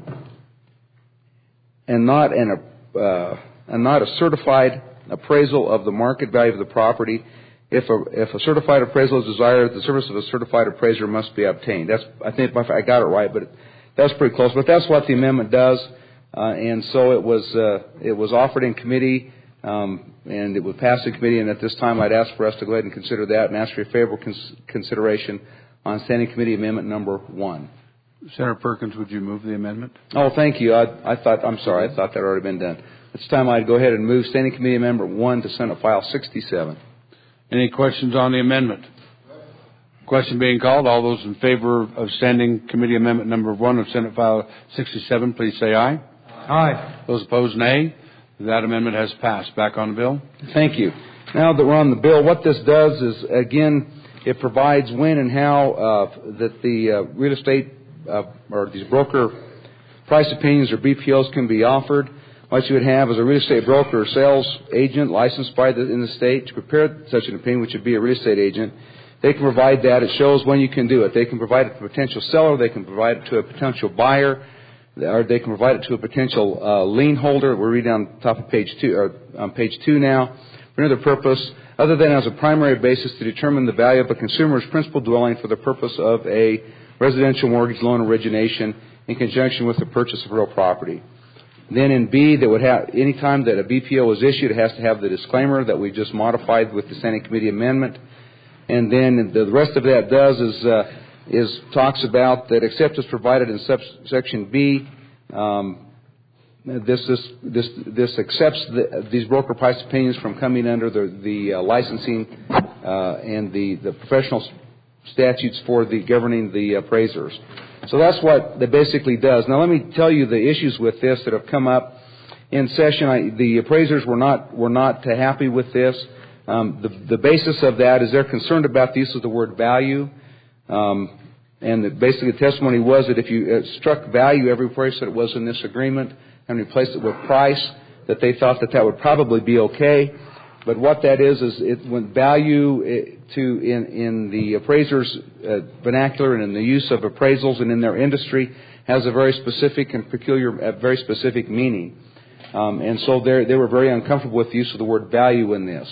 [SPEAKER 5] and not an uh, and not a certified appraisal of the market value of the property. If a, if a certified appraisal is desired, the service of a certified appraiser must be obtained." That's, I think I got it right, but it, that's pretty close. But that's what the amendment does, uh, and so it was uh, it was offered in committee, um, and it would pass in committee. And at this time, I'd ask for us to go ahead and consider that and ask for your favorable cons- consideration on Standing Committee Amendment Number One.
[SPEAKER 15] Senator Perkins, would you move the amendment?
[SPEAKER 5] Oh, thank you. I, I thought I'm sorry. I thought that had already been done. At this time, I'd go ahead and move Standing Committee Amendment one to Senate File sixty-seven.
[SPEAKER 15] Any questions on the amendment? Question being called. All those in favor of Standing Committee Amendment Number one of Senate File sixty-seven, please say aye.
[SPEAKER 5] Aye.
[SPEAKER 15] Those opposed, nay. That amendment has passed. Back on the bill.
[SPEAKER 5] Thank you. Now that we're on the bill, what this does is, again, it provides when and how uh, that the uh, real estate uh, or these broker price opinions or B P Os can be offered. What you would have is a real estate broker or sales agent licensed by the, in the state to prepare such an opinion, which would be a real estate agent. They can provide that. It shows when you can do it. They can provide it to a potential seller. They can provide it to a potential buyer. Or they can provide it to a potential uh, lien holder. We're reading on top of page two, or on page two now. For another purpose, other than as a primary basis to determine the value of a consumer's principal dwelling for the purpose of a residential mortgage loan origination in conjunction with the purchase of real property. Then in B, that would have any time that a B P O is issued, it has to have the disclaimer that we just modified with the Standing Committee amendment. And then the rest of that does is uh, is talks about that except as provided in subsection B, um, this this this this accepts the, these broker price opinions from coming under the the uh, licensing uh, and the the professional statutes for the governing the appraisers. So that's what that basically does. Now let me tell you the issues with this that have come up in session. I, the appraisers were not were not uh, happy with this. Um, the, the basis of that is they're concerned about the use of the word value, um, and that basically the testimony was that if you uh, struck value every place that it was in this agreement and replaced it with price, that they thought that that would probably be okay. But what that is is it when value to in in the appraisers' uh, vernacular and in the use of appraisals and in their industry has a very specific and peculiar, a very specific meaning. Um, and so they they were very uncomfortable with the use of the word value in this.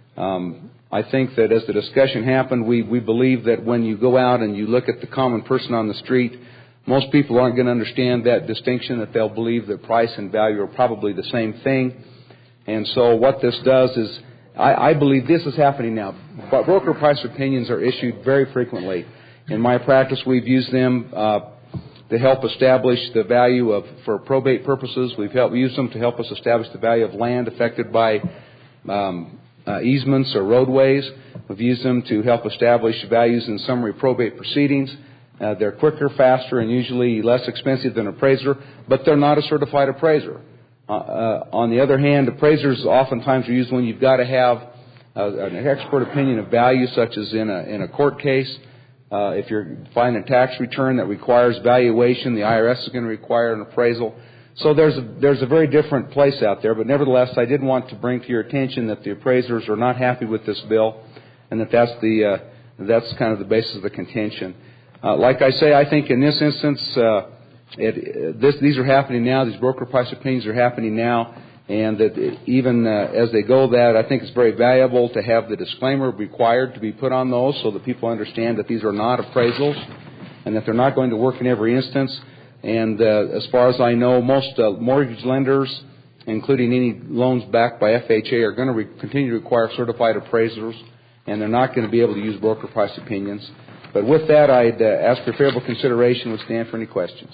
[SPEAKER 5] Um, I think that as the discussion happened, we we believe that when you go out and you look at the common person on the street, most people aren't going to understand that distinction. That they'll believe that price and value are probably the same thing. And so what this does is, I, I believe this is happening now. But broker price opinions are issued very frequently. In my practice, we've used them uh, to help establish the value of, for probate purposes. We've helped, used them to help us establish the value of land affected by um, uh, easements or roadways. We've used them to help establish values in summary probate proceedings. Uh, they're quicker, faster, and usually less expensive than an appraiser, but they're not a certified appraiser. Uh, uh, on the other hand, appraisers oftentimes are used when you've got to have uh, an expert opinion of value, such as in a, in a court case. Uh, if you're filing a tax return that requires valuation, the I R S is going to require an appraisal. So there's a, there's a very different place out there. But nevertheless, I did want to bring to your attention that the appraisers are not happy with this bill, and that that's the uh, that's kind of the basis of the contention. Uh, like I say, I think in this instance, uh, it, this, these are happening now. These broker price opinions are happening now, and that even uh, as they go that, I think it's very valuable to have the disclaimer required to be put on those so that people understand that these are not appraisals and that they're not going to work in every instance. And uh, as far as I know, most uh, mortgage lenders, including any loans backed by F H A, are going to re- continue to require certified appraisers, and they're not going to be able to use broker price opinions. But with that, I'd uh, ask for favorable consideration. Would stand for any questions.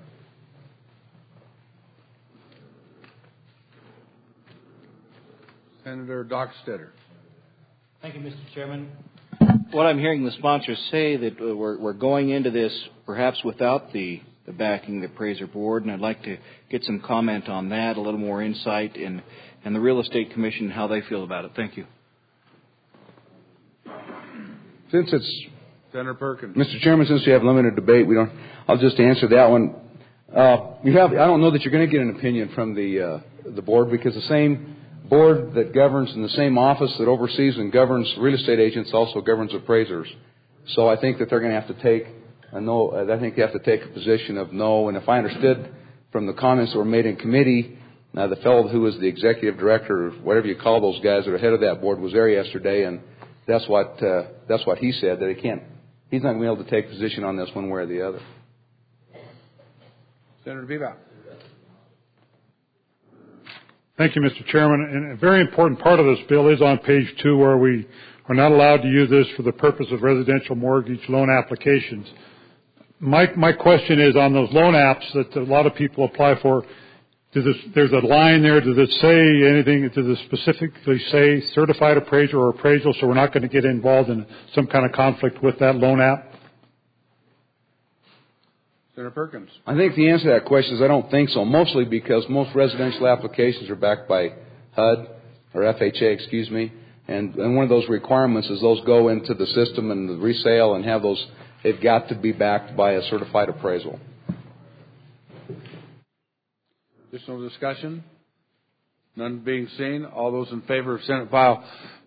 [SPEAKER 15] Senator Dockstader.
[SPEAKER 16] Thank you, Mister Chairman. What I'm hearing the sponsors say that uh, we're, we're going into this perhaps without the, the backing of the appraiser board, and I'd like to get some comment on that, a little more insight, in, and the Real Estate Commission, how they feel about it. Thank you.
[SPEAKER 5] Since it's
[SPEAKER 15] Senator Perkins.
[SPEAKER 5] Mister Chairman, since we have limited debate, we don't. I'll just answer that one. Uh, you have. I don't know that you're going to get an opinion from the uh, the board, because the same board that governs in the same office that oversees and governs real estate agents also governs appraisers. So I think that they're going to have to take a no. I think they have to take a position of no. And if I understood from the comments that were made in committee, uh, the fellow who was the executive director, or whatever you call those guys that are head of that board, was there yesterday, and that's what uh, that's what he said, that he can't. He's not going to be able to take a position on this one way or the other.
[SPEAKER 15] Senator Bebop.
[SPEAKER 11] Thank you, Mister Chairman. And a very important part of this bill is on page two, where we are not allowed to use this for the purpose of residential mortgage loan applications. My, my question is on those loan apps that a lot of people apply for, does this, there's a line there, does it say anything, does it specifically say certified appraiser or appraisal, so we're not going to get involved in some kind of conflict with that loan app?
[SPEAKER 15] Senator Perkins.
[SPEAKER 5] I think the answer to that question is I don't think so, mostly because most residential applications are backed by H U D, or F H A, excuse me, and, and one of those requirements is those go into the system and the resale and have those, they've got to be backed by a certified appraisal.
[SPEAKER 15] Additional discussion? None being seen. All those in favor of Senate File.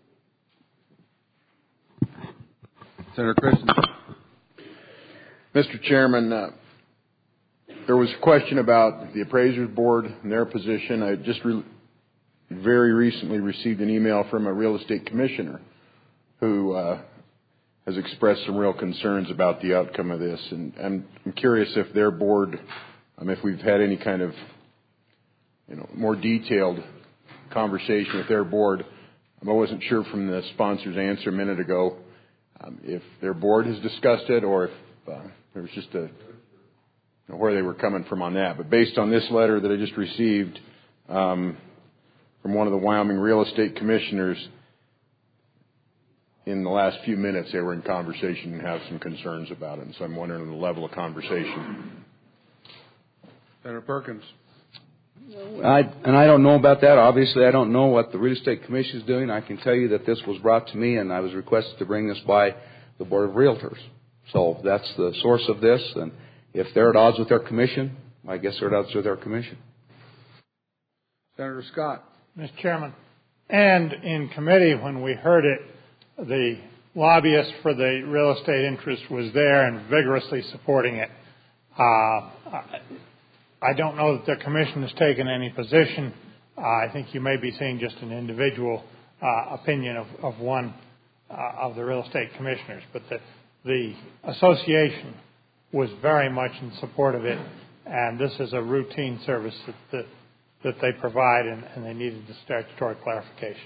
[SPEAKER 15] Senator Christensen.
[SPEAKER 17] Mister Chairman, uh, there was a question about the Appraisers Board and their position. I just re- very recently received an email from a real estate commissioner who uh, has expressed some real concerns about the outcome of this. And I'm, I'm curious if their board, um, if we've had any kind of you know, more detailed conversation with their board. I wasn't sure from the sponsor's answer a minute ago um, if their board has discussed it or if uh, there was just a, you know, where they were coming from on that. But based on this letter that I just received um, from one of the Wyoming real estate commissioners, in the last few minutes they were in conversation and have some concerns about it. And so I'm wondering the level of conversation.
[SPEAKER 15] Senator Perkins.
[SPEAKER 5] I, and I don't know about that. Obviously, I don't know what the Real Estate Commission is doing. I can tell you that this was brought to me, and I was requested to bring this by the Board of Realtors. So that's the source of this. And if they're at odds with their commission, I guess they're at odds with their commission.
[SPEAKER 15] Senator Scott.
[SPEAKER 10] Mister Chairman, and in committee when we heard it, the lobbyist for the real estate interest was there and vigorously supporting it. Uh, I don't know that the commission has taken any position. Uh, I think you may be seeing just an individual uh, opinion of, of one uh, of the real estate commissioners, but the, the association was very much in support of it, and this is a routine service that the that they provide, and, and they needed the statutory clarification.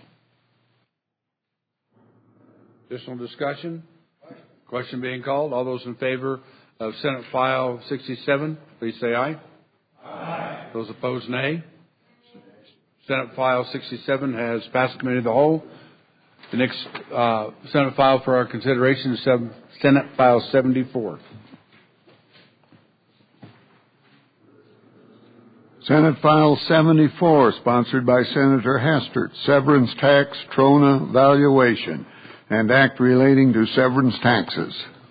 [SPEAKER 15] Additional discussion? Question being called. All those in favor of Senate File sixty-seven, please say aye. Aye. Those opposed, nay. Senate File sixty-seven has passed Committee of the Whole. The next uh, Senate file for our consideration is Senate File seventy-four.
[SPEAKER 2] Senate File seventy-four, sponsored by Senator Hastert, Severance Tax Trona Valuation, and Act relating to severance taxes.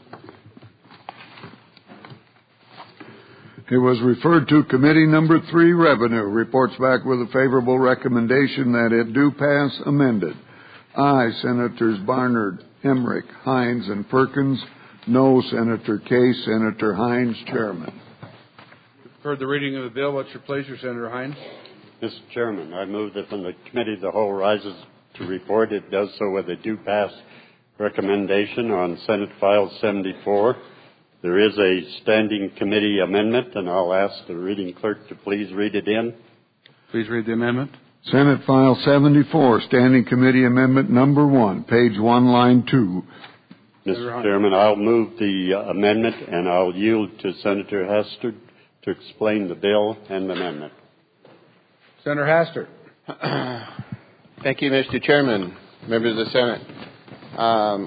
[SPEAKER 2] It was referred to Committee Number Three, Revenue. Reports back with a favorable recommendation that it do pass amended. Aye, Senators Barnard, Emmerich, Hines, and Perkins. No, Senator Case. Senator Hines, Chairman.
[SPEAKER 15] Heard the reading of the bill. What's your pleasure, Senator Hines?
[SPEAKER 18] Mister Chairman, I move that when the Committee of the Whole rises to report, it does so with a due pass recommendation on Senate File seventy-four. There is a standing committee amendment, and I'll ask the reading clerk to please read it in.
[SPEAKER 15] Please read the amendment.
[SPEAKER 2] Senate File seventy-four, Standing Committee Amendment Number One, page one, line two.
[SPEAKER 18] Mister Chairman, I'll move the uh, amendment, and I'll yield to Senator Hastert to explain the bill and the amendment.
[SPEAKER 15] Senator Hastert.
[SPEAKER 14] Thank you, Mister Chairman, members of the Senate. Um,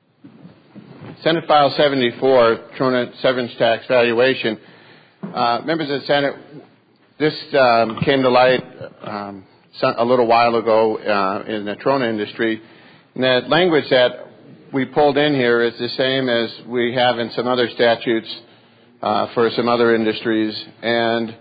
[SPEAKER 14] Senate File seventy-four, Trona Severance Tax Valuation. Uh, members of the Senate, this um, came to light um, a little while ago uh, in the Trona industry. And the language that we pulled in here is the same as we have in some other statutes uh, for some other industries. And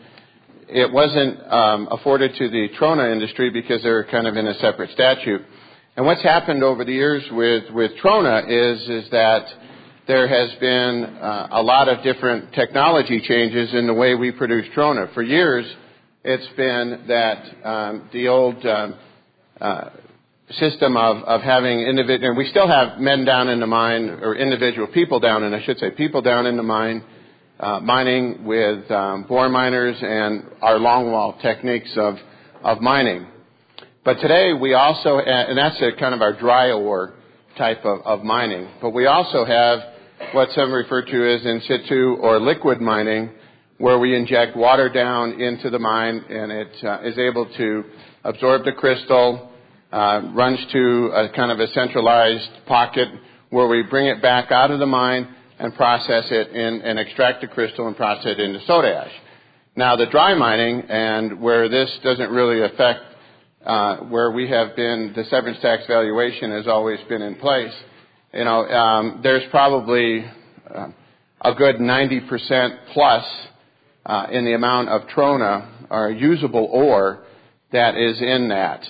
[SPEAKER 14] it wasn't um, afforded to the Trona industry because they're kind of in a separate statute. And what's happened over the years with, with Trona is, is that there has been uh, a lot of different technology changes in the way we produce Trona. For years, it's been that um, the old um, uh, system of, of having individual, and we still have men down in the mine, or individual people down in, I should say, people down in the mine, uh, mining with um, bore miners and our longwall techniques of, of mining. But today we also, and that's a kind of our dry ore type of, of mining, but we also have what some refer to as in situ or liquid mining, where we inject water down into the mine and it uh, is able to absorb the crystal, uh, runs to a kind of a centralized pocket where we bring it back out of the mine and process it in, and extract the crystal and process it into soda ash. Now the dry mining, and where this doesn't really affect uh, where we have been, the severance tax valuation has always been in place. You know, um, there's probably uh, a good ninety percent plus uh, in the amount of Trona or usable ore that is in that.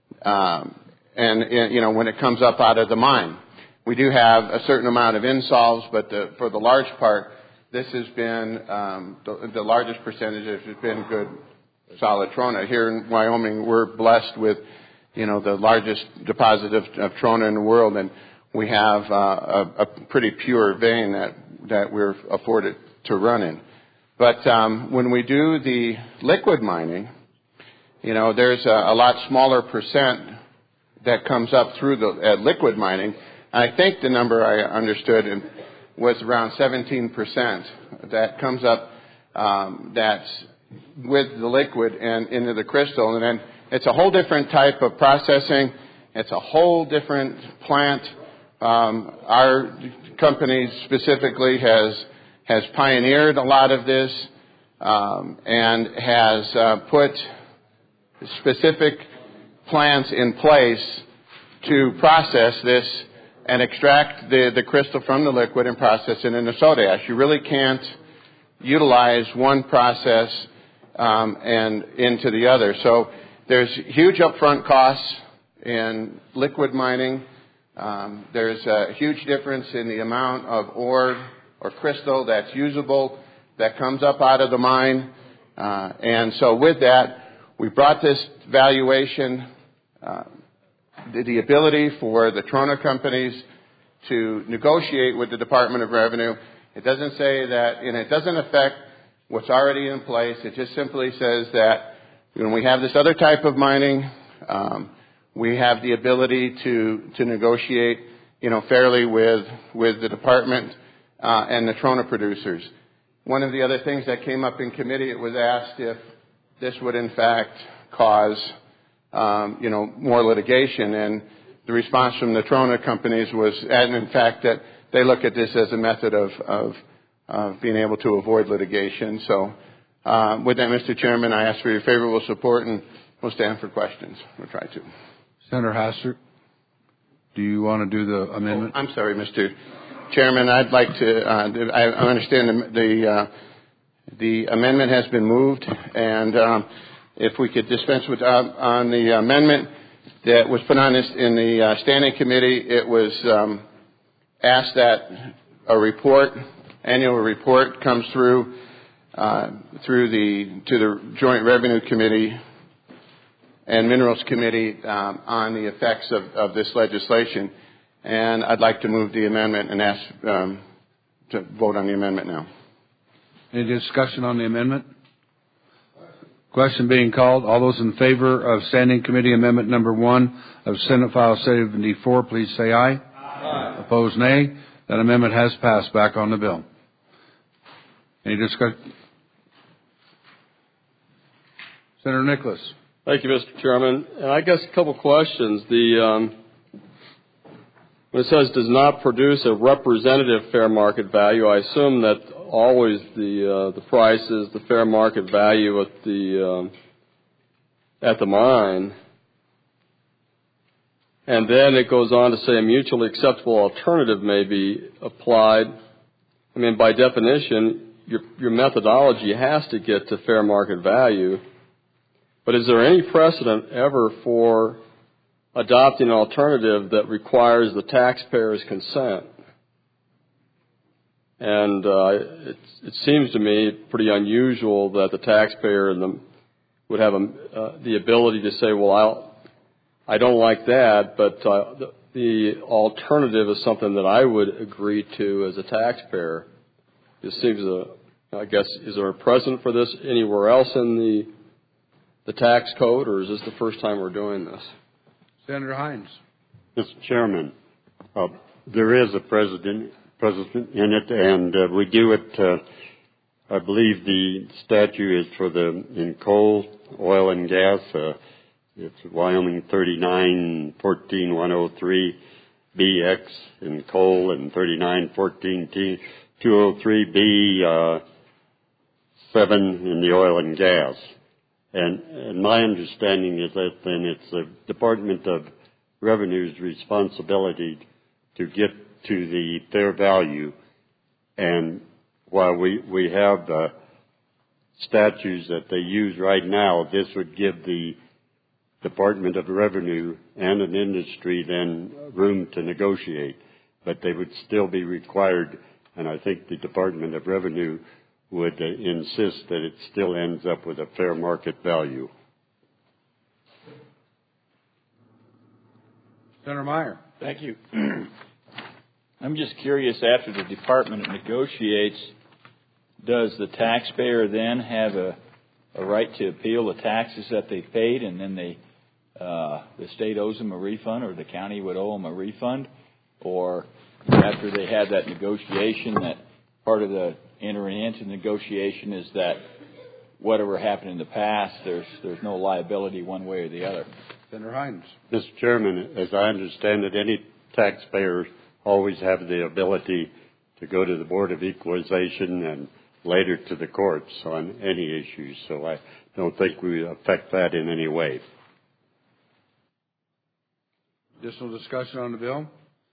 [SPEAKER 14] Um, and, and, you know, when it comes up out of the mine. We do have a certain amount of insolves, but the, for the large part, this has been, um, the, the largest percentage has been good solid Trona. Here in Wyoming, we're blessed with, you know, the largest deposit of, of Trona in the world, and we have uh, a, a pretty pure vein that, that we're afforded to run in. But um, when we do the liquid mining, you know, there's a, a lot smaller percent that comes up through the uh, liquid mining. I think the number I understood was around seventeen percent that comes up um, that's with the liquid and into the crystal. And then it's a whole different type of processing. It's a whole different plant. Um, our company specifically has has pioneered a lot of this um, and has uh, put specific plants in place to process this and extract the, the crystal from the liquid and process it into soda ash. You really can't utilize one process um, and into the other. So there's huge upfront costs in liquid mining. Um, there's a huge difference in the amount of ore or crystal that's usable that comes up out of the mine. Uh, and so with that, we brought this valuation, uh, the, the ability for the Trona companies to negotiate with the Department of Revenue. It doesn't say that, and it doesn't affect what's already in place. It just simply says that when we have this other type of mining, um, we have the ability to, to negotiate, you know, fairly with, with the department uh, and the trona producers. One of the other things that came up in committee, it was asked if this would in fact cause, um, you know, more litigation, and the response from the trona companies was, and in fact, that they look at this as a method of, of, of being able to avoid litigation. So, uh, with that, Mister Chairman, I ask for your favorable support, and we'll stand for questions. We'll try to.
[SPEAKER 15] Senator Hastert, do you want to do the amendment?
[SPEAKER 14] Oh, I'm sorry, Mister Chairman. I'd like to. Uh, I, I understand the the, uh, the amendment has been moved, and um, if we could dispense with uh, on the amendment that was put on this in the uh, standing committee, it was um, asked that a report, annual report, comes through uh, through the to the Joint Revenue Committee and Minerals Committee um, on the effects of, of this legislation. And I'd like to move the amendment and ask um, to vote on the amendment now.
[SPEAKER 15] Any discussion on the amendment? Question being called. All those in favor of Standing Committee Amendment Number One of Senate File seventy-four, please say aye. Aye. Opposed, nay. That amendment has passed. Back on the bill. Any discussion? Senator Nicholas.
[SPEAKER 19] Thank you, Mister Chairman. And I guess a couple questions. The um, when it says does not produce a representative fair market value, I assume that always the uh, the price is the fair market value at the um, at the mine. And then it goes on to say a mutually acceptable alternative may be applied. I mean, by definition, your your methodology has to get to fair market value. But is there any precedent ever for adopting an alternative that requires the taxpayer's consent? And uh, it, it seems to me pretty unusual that the taxpayer and the, would have a, uh, the ability to say, well, I'll, I don't like that, but uh, the, the alternative is something that I would agree to as a taxpayer. It seems, a, I guess, is there a precedent for this anywhere else in the the tax code, or is this the first time we're doing this?
[SPEAKER 15] Senator Hines.
[SPEAKER 18] Mister Chairman, uh, there is a precedent, precedent in it, and uh, we do it, uh, I believe the statute is for the, in coal, oil, and gas. Uh, it's Wyoming thirty-nine fourteen one oh three B X in coal, and thirty-nine fourteen T two oh three B uh, seven in the oil and gas. And, and my understanding is that then it's the Department of Revenue's responsibility to get to the fair value. And while we, we have uh, statutes that they use right now, this would give the Department of Revenue and an industry then room to negotiate. But they would still be required, and I think the Department of Revenue would uh, insist that it still ends up with a fair market value.
[SPEAKER 15] Senator Meyer.
[SPEAKER 8] Thank you. I'm just curious, after the department negotiates, does the taxpayer then have a, a right to appeal the taxes that they paid, and then they, uh, the state owes them a refund, or the county would owe them a refund? Or after they had that negotiation, that part of the entering into negotiation is that whatever happened in the past, there's there's no liability one way or the other.
[SPEAKER 15] Senator Hines.
[SPEAKER 18] Mister Chairman, as I understand it, any taxpayers always have the ability to go to the Board of Equalization and later to the courts on any issues. So I don't think we affect that in any way.
[SPEAKER 15] Additional discussion on the bill?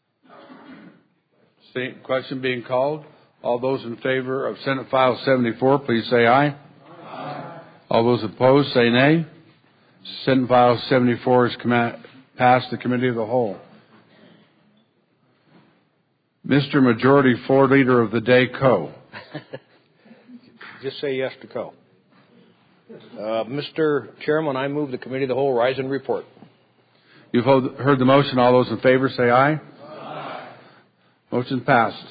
[SPEAKER 15] Same question being called. All those in favor of Senate File seventy-four, please say aye. Aye. All those opposed, say nay. Senate File seventy-four is com- passed the Committee of the Whole. Mister Majority Floor Leader of the Day, Coe.
[SPEAKER 3] Just say yes to Coe. Uh, Mister Chairman, I move the Committee of the Whole rise and report.
[SPEAKER 15] You've heard the motion. All those in favor, say aye. Aye. Motion passed.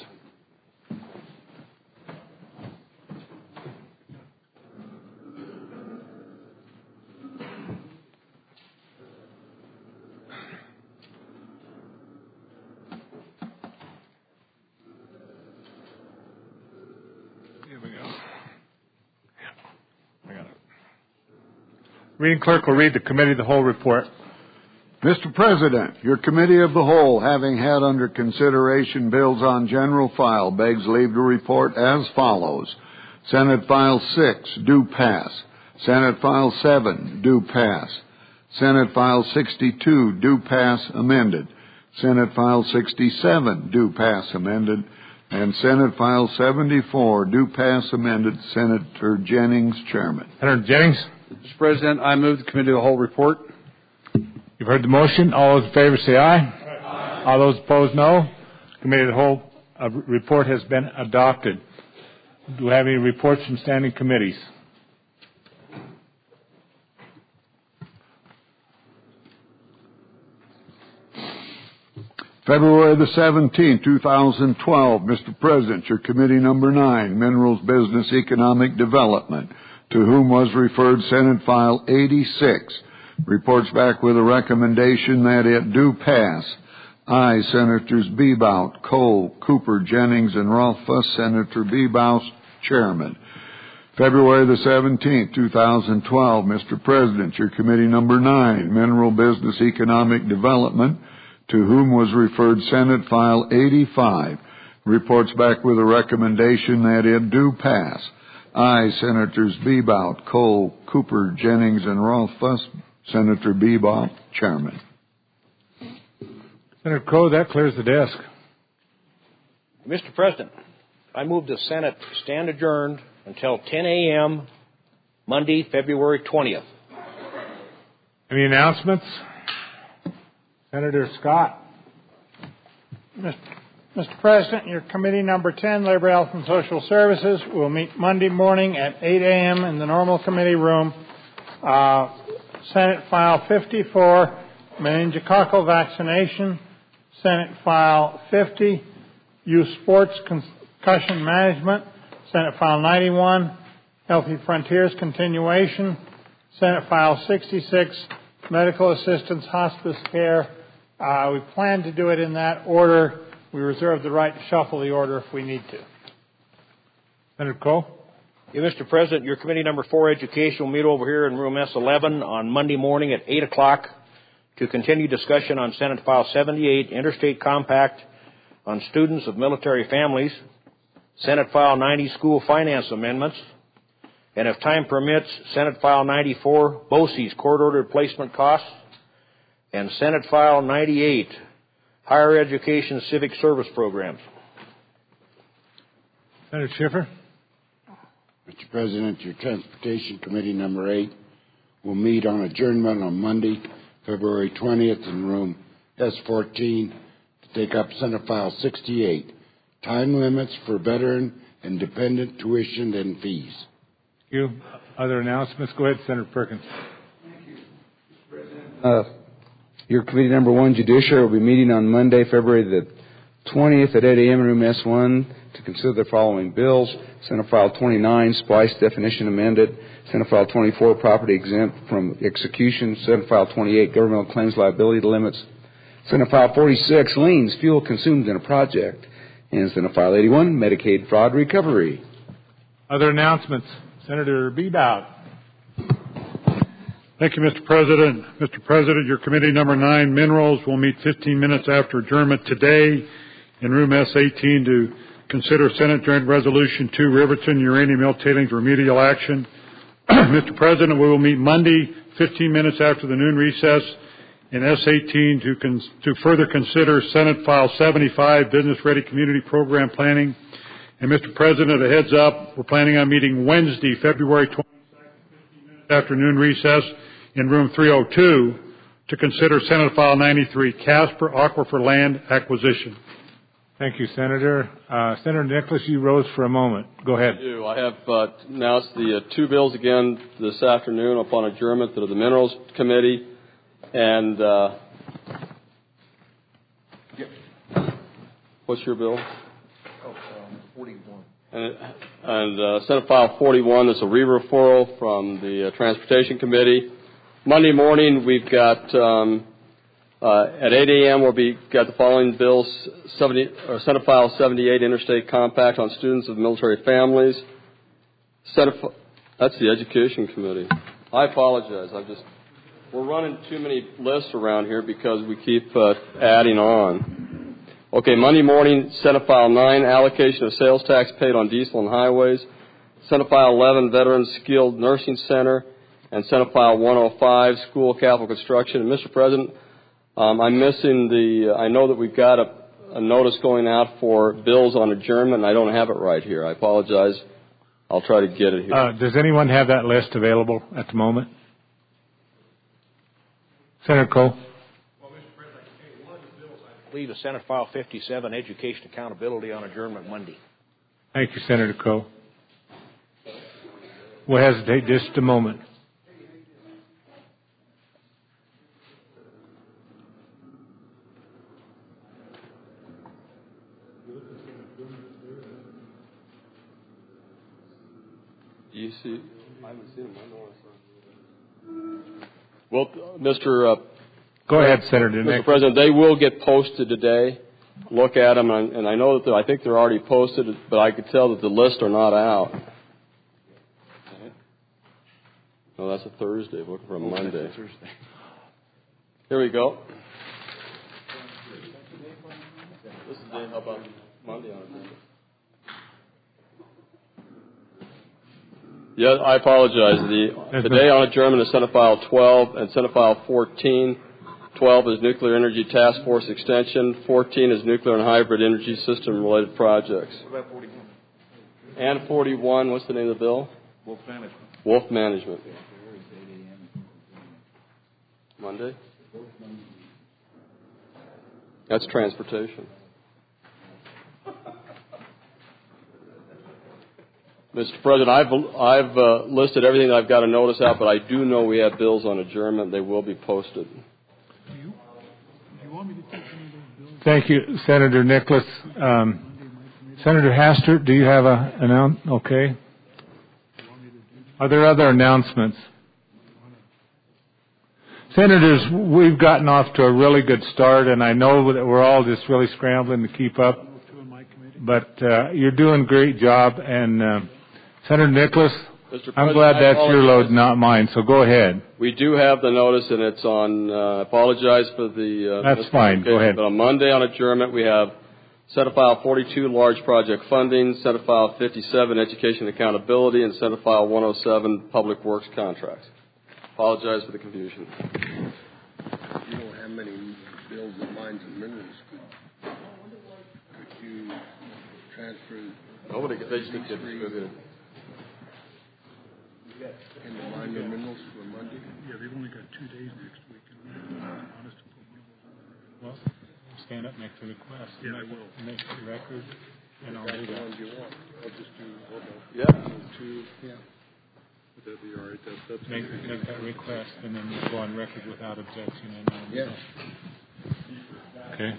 [SPEAKER 1] Reading clerk will read the Committee of the Whole report.
[SPEAKER 2] Mister President, your Committee of the Whole, having had under consideration bills on general file, begs leave to report as follows. Senate File six, do pass. Senate File seven, do pass. Senate File sixty-two, do pass, amended. Senate File sixty-seven, do pass, amended. And Senate File seventy-four, do pass, amended. Senator Jennings, Chairman.
[SPEAKER 1] Senator Jennings.
[SPEAKER 15] Mister President, I move the Committee of the Whole report.
[SPEAKER 1] You've heard the motion. All those in favor say aye. Aye. All those opposed, no. Committee of the Whole uh, report has been adopted. Do we have any reports from standing committees?
[SPEAKER 2] February the seventeenth, two thousand twelve, Mister President, your Committee Number nine, Minerals Business Economic Development, to whom was referred Senate File eighty-six, reports back with a recommendation that it do pass. I, Senators Bebout, Cole, Cooper, Jennings, and Rothfuss. Senator Bebout, Chairman. February the seventeenth, two thousand twelve, Mister President, your Committee Number nine, Mineral Business Economic Development, to whom was referred Senate File eighty-five, reports back with a recommendation that it do pass. I, Senators Bebout, Cole, Cooper, Jennings, and Rothfuss. Senator Bebout, Chairman.
[SPEAKER 1] Senator Crow, that clears the desk.
[SPEAKER 3] Mister President, I move the Senate stand adjourned until ten a.m. Monday, February twentieth.
[SPEAKER 1] Any announcements? Senator Scott.
[SPEAKER 10] Mister President, your Committee Number ten, Labor, Health, and Social Services, will meet Monday morning at eight a.m. in the normal committee room. Uh, Senate File fifty-four, meningococcal vaccination. Senate File fifty, youth sports concussion management. Senate File ninety-one, Healthy Frontiers continuation. Senate File sixty-six, medical assistance hospice care. Uh, we plan to do it in that order. We reserve the right to shuffle the order if we need to.
[SPEAKER 1] Senator Cole.
[SPEAKER 3] Yeah, Mister President, your Committee Number four, Education, will meet over here in Room S eleven on Monday morning at eight o'clock to continue discussion on Senate File seventy-eight, Interstate Compact on Students of Military Families, Senate File ninety, School Finance Amendments, and if time permits, Senate File ninety-four, BOCES, Court-Ordered Placement Costs, and Senate File ninety-eight, Higher Education Civic Service Programs.
[SPEAKER 1] Senator Schiffer.
[SPEAKER 7] Mister President, your Transportation Committee Number eight will meet on adjournment on Monday, February twentieth in room S fourteen to take up Senate File sixty-eight, time limits for veteran and dependent tuition and fees.
[SPEAKER 1] Thank you. Other announcements? Go ahead, Senator Perkins.
[SPEAKER 5] Thank you, Mister President. Uh, your Committee Number one, Judiciary, will be meeting on Monday, February the twentieth at eight a.m. in room S one to consider the following bills. Senate File twenty-nine, Splice Definition Amended. Senate File twenty-four, Property Exempt from Execution. Senate File twenty-eight, Governmental Claims Liability Limits. Senate File forty-six, Liens, Fuel Consumed in a Project. And Senate File eighty-one, Medicaid Fraud Recovery.
[SPEAKER 1] Other announcements? Senator Bebout.
[SPEAKER 11] Thank you, Mister President. Mister President, your Committee Number nine, Minerals, will meet fifteen minutes after adjournment today in room S eighteen to consider Senate Joint Resolution two, Riverton Uranium Mill Tailings Remedial Action. Mister President, we will meet Monday, fifteen minutes after the noon recess in S eighteen to, con- to further consider Senate File seventy-five, Business Ready Community Program Planning. And Mister President, a heads up, we're planning on meeting Wednesday, February twenty-second, fifteen minutes after noon recess in room three oh two to consider Senate File ninety-three, Casper Aquifer Land Acquisition.
[SPEAKER 1] Thank you, Senator. Uh, Senator Nicholas, you rose for a moment. Go ahead.
[SPEAKER 19] I do. I have uh, announced the uh, two bills again this afternoon upon adjournment to the Minerals Committee. And uh, what's your bill?
[SPEAKER 13] Oh, um, forty-one.
[SPEAKER 19] And, and uh, Senate File forty-one is a re-referral from the uh, Transportation Committee. Monday morning, we've got um, uh, at eight a.m. we'll be got the following bills: seventy, or Senate File seventy-eight, Interstate Compact on Students of Military Families. Senate, that's the Education Committee. I apologize. I just we're running too many lists around here because we keep uh, adding on. Okay, Monday morning, Senate File nine, allocation of sales tax paid on diesel and highways. Senate File eleven, Veterans Skilled Nursing Center. And Senate File one oh five, School Capital Construction. And Mister President, um, I'm missing the, uh, I know that we've got a, a notice going out for bills on adjournment, and I don't have it right here. I apologize. I'll try to get it here.
[SPEAKER 1] Uh, does anyone have that list available at the moment? Senator Coe.
[SPEAKER 3] I believe the Senate File fifty-seven, Education Accountability on Adjournment Monday.
[SPEAKER 1] Thank you, Senator Coe. We'll hesitate just a moment.
[SPEAKER 19] You see, I haven't seen them. I know I saw. Well, Mister Uh,
[SPEAKER 1] Go ahead, Senator
[SPEAKER 19] Mister
[SPEAKER 1] Nick.
[SPEAKER 19] President, they will get posted today. Look at them, and, and I know that I think they're already posted, but I could tell that the lists are not out. No, that's a Thursday. We're looking for a Monday. Here we go. This is Dave. How about Monday on it? Yeah, I apologize. The today on adjournment is Senate File twelve and Senate File fourteen. twelve is Nuclear Energy Task Force Extension. fourteen is Nuclear and Hybrid Energy System Related Projects.
[SPEAKER 3] What about forty-one?
[SPEAKER 19] And forty-one, what's the name of the bill?
[SPEAKER 3] Wolf Management.
[SPEAKER 19] Wolf Management. Monday? That's transportation. Mister President, I've, I've uh, listed everything that I've got to notice out, but I do know we have bills on adjournment. They will be posted.
[SPEAKER 1] Thank you, Senator Nicholas. Um, Senator Hastert, do you have a announce? Okay. Are there other announcements? Senators, we've gotten off to a really good start, and I know that we're all just really scrambling to keep up. But uh, you're doing a great job, and uh, Senator Nicholas, I'm glad that's your load, not mine. So go ahead.
[SPEAKER 19] We do have the notice, and it's on. Uh, I apologize for the. Uh,
[SPEAKER 1] that's fine. Go ahead.
[SPEAKER 19] But on Monday on adjournment, we have Senate File forty-two, Large Project Funding, Senate File fifty-seven, Education Accountability, and Senate File one oh seven, Public Works Contracts. Apologize for the confusion.
[SPEAKER 7] You don't have many bills of mines and minerals. Could, could you transfer?
[SPEAKER 19] Nobody. They just get distributed.
[SPEAKER 7] And the mine and minerals for Monday?
[SPEAKER 11] Yeah, they've only got two days next week. Honest to put one of those.
[SPEAKER 1] Well, stand up next to the request.
[SPEAKER 11] Yeah, I will.
[SPEAKER 1] Make the record, and I'll do
[SPEAKER 7] the
[SPEAKER 1] that.
[SPEAKER 7] ones you want. I'll just do hold on.
[SPEAKER 19] Yeah.
[SPEAKER 7] Two.
[SPEAKER 11] Yeah. Would that be all right? That, that's
[SPEAKER 1] make, make that request, and then we'll go on record without objection. And then
[SPEAKER 7] yeah.
[SPEAKER 1] Okay.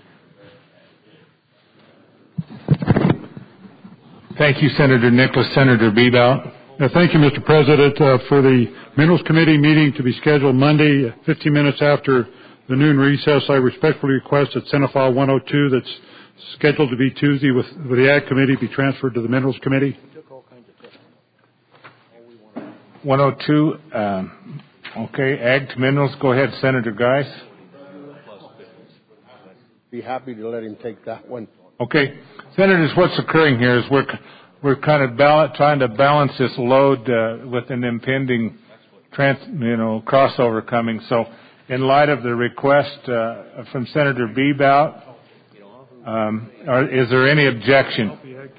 [SPEAKER 1] Thank you, Senator Nicholas. Senator Bebout.
[SPEAKER 11] Uh, thank you, Mister President, uh, for the Minerals Committee meeting to be scheduled Monday, fifteen minutes after the noon recess. I respectfully request that Senate File one oh two, that's scheduled to be Tuesday with, with the Ag Committee, be transferred to the Minerals Committee.
[SPEAKER 1] one oh two, um, okay, Ag to Minerals. Go ahead, Senator Geis.
[SPEAKER 7] Be happy to let him take that one.
[SPEAKER 1] Okay, Senators, what's occurring here is we're we're kind of bal- trying to balance this load uh, with an impending, trans- you know, crossover coming. So, in light of the request uh, from Senator Bebout, um, are, is there any objection?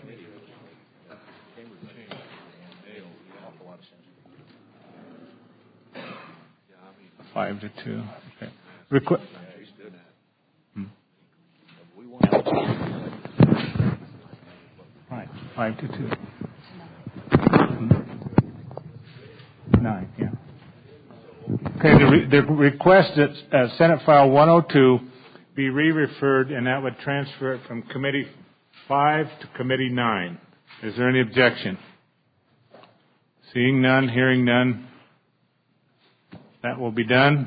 [SPEAKER 1] Five to two. Okay. Requ- hmm. Right. Five to two. Hmm. Nine. Yeah. Okay. The, re- the request that uh, Senate File one oh two be re-referred, and that would transfer it from Committee five to Committee nine. Is there any objection? Seeing none, hearing none. That will be done.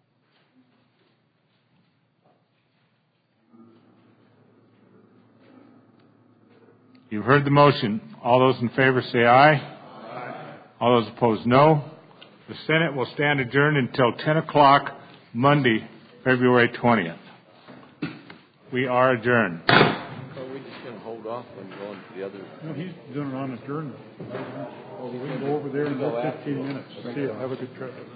[SPEAKER 1] You've heard the motion. All those in favor say aye. Aye. All those opposed, no. The Senate will stand adjourned until ten o'clock Monday, February twentieth. We are adjourned.
[SPEAKER 13] Are we just going to hold off on going to the other?
[SPEAKER 11] No, he's doing it on adjournment. We can go over there in about fifteen minutes. See you. Have a good trip.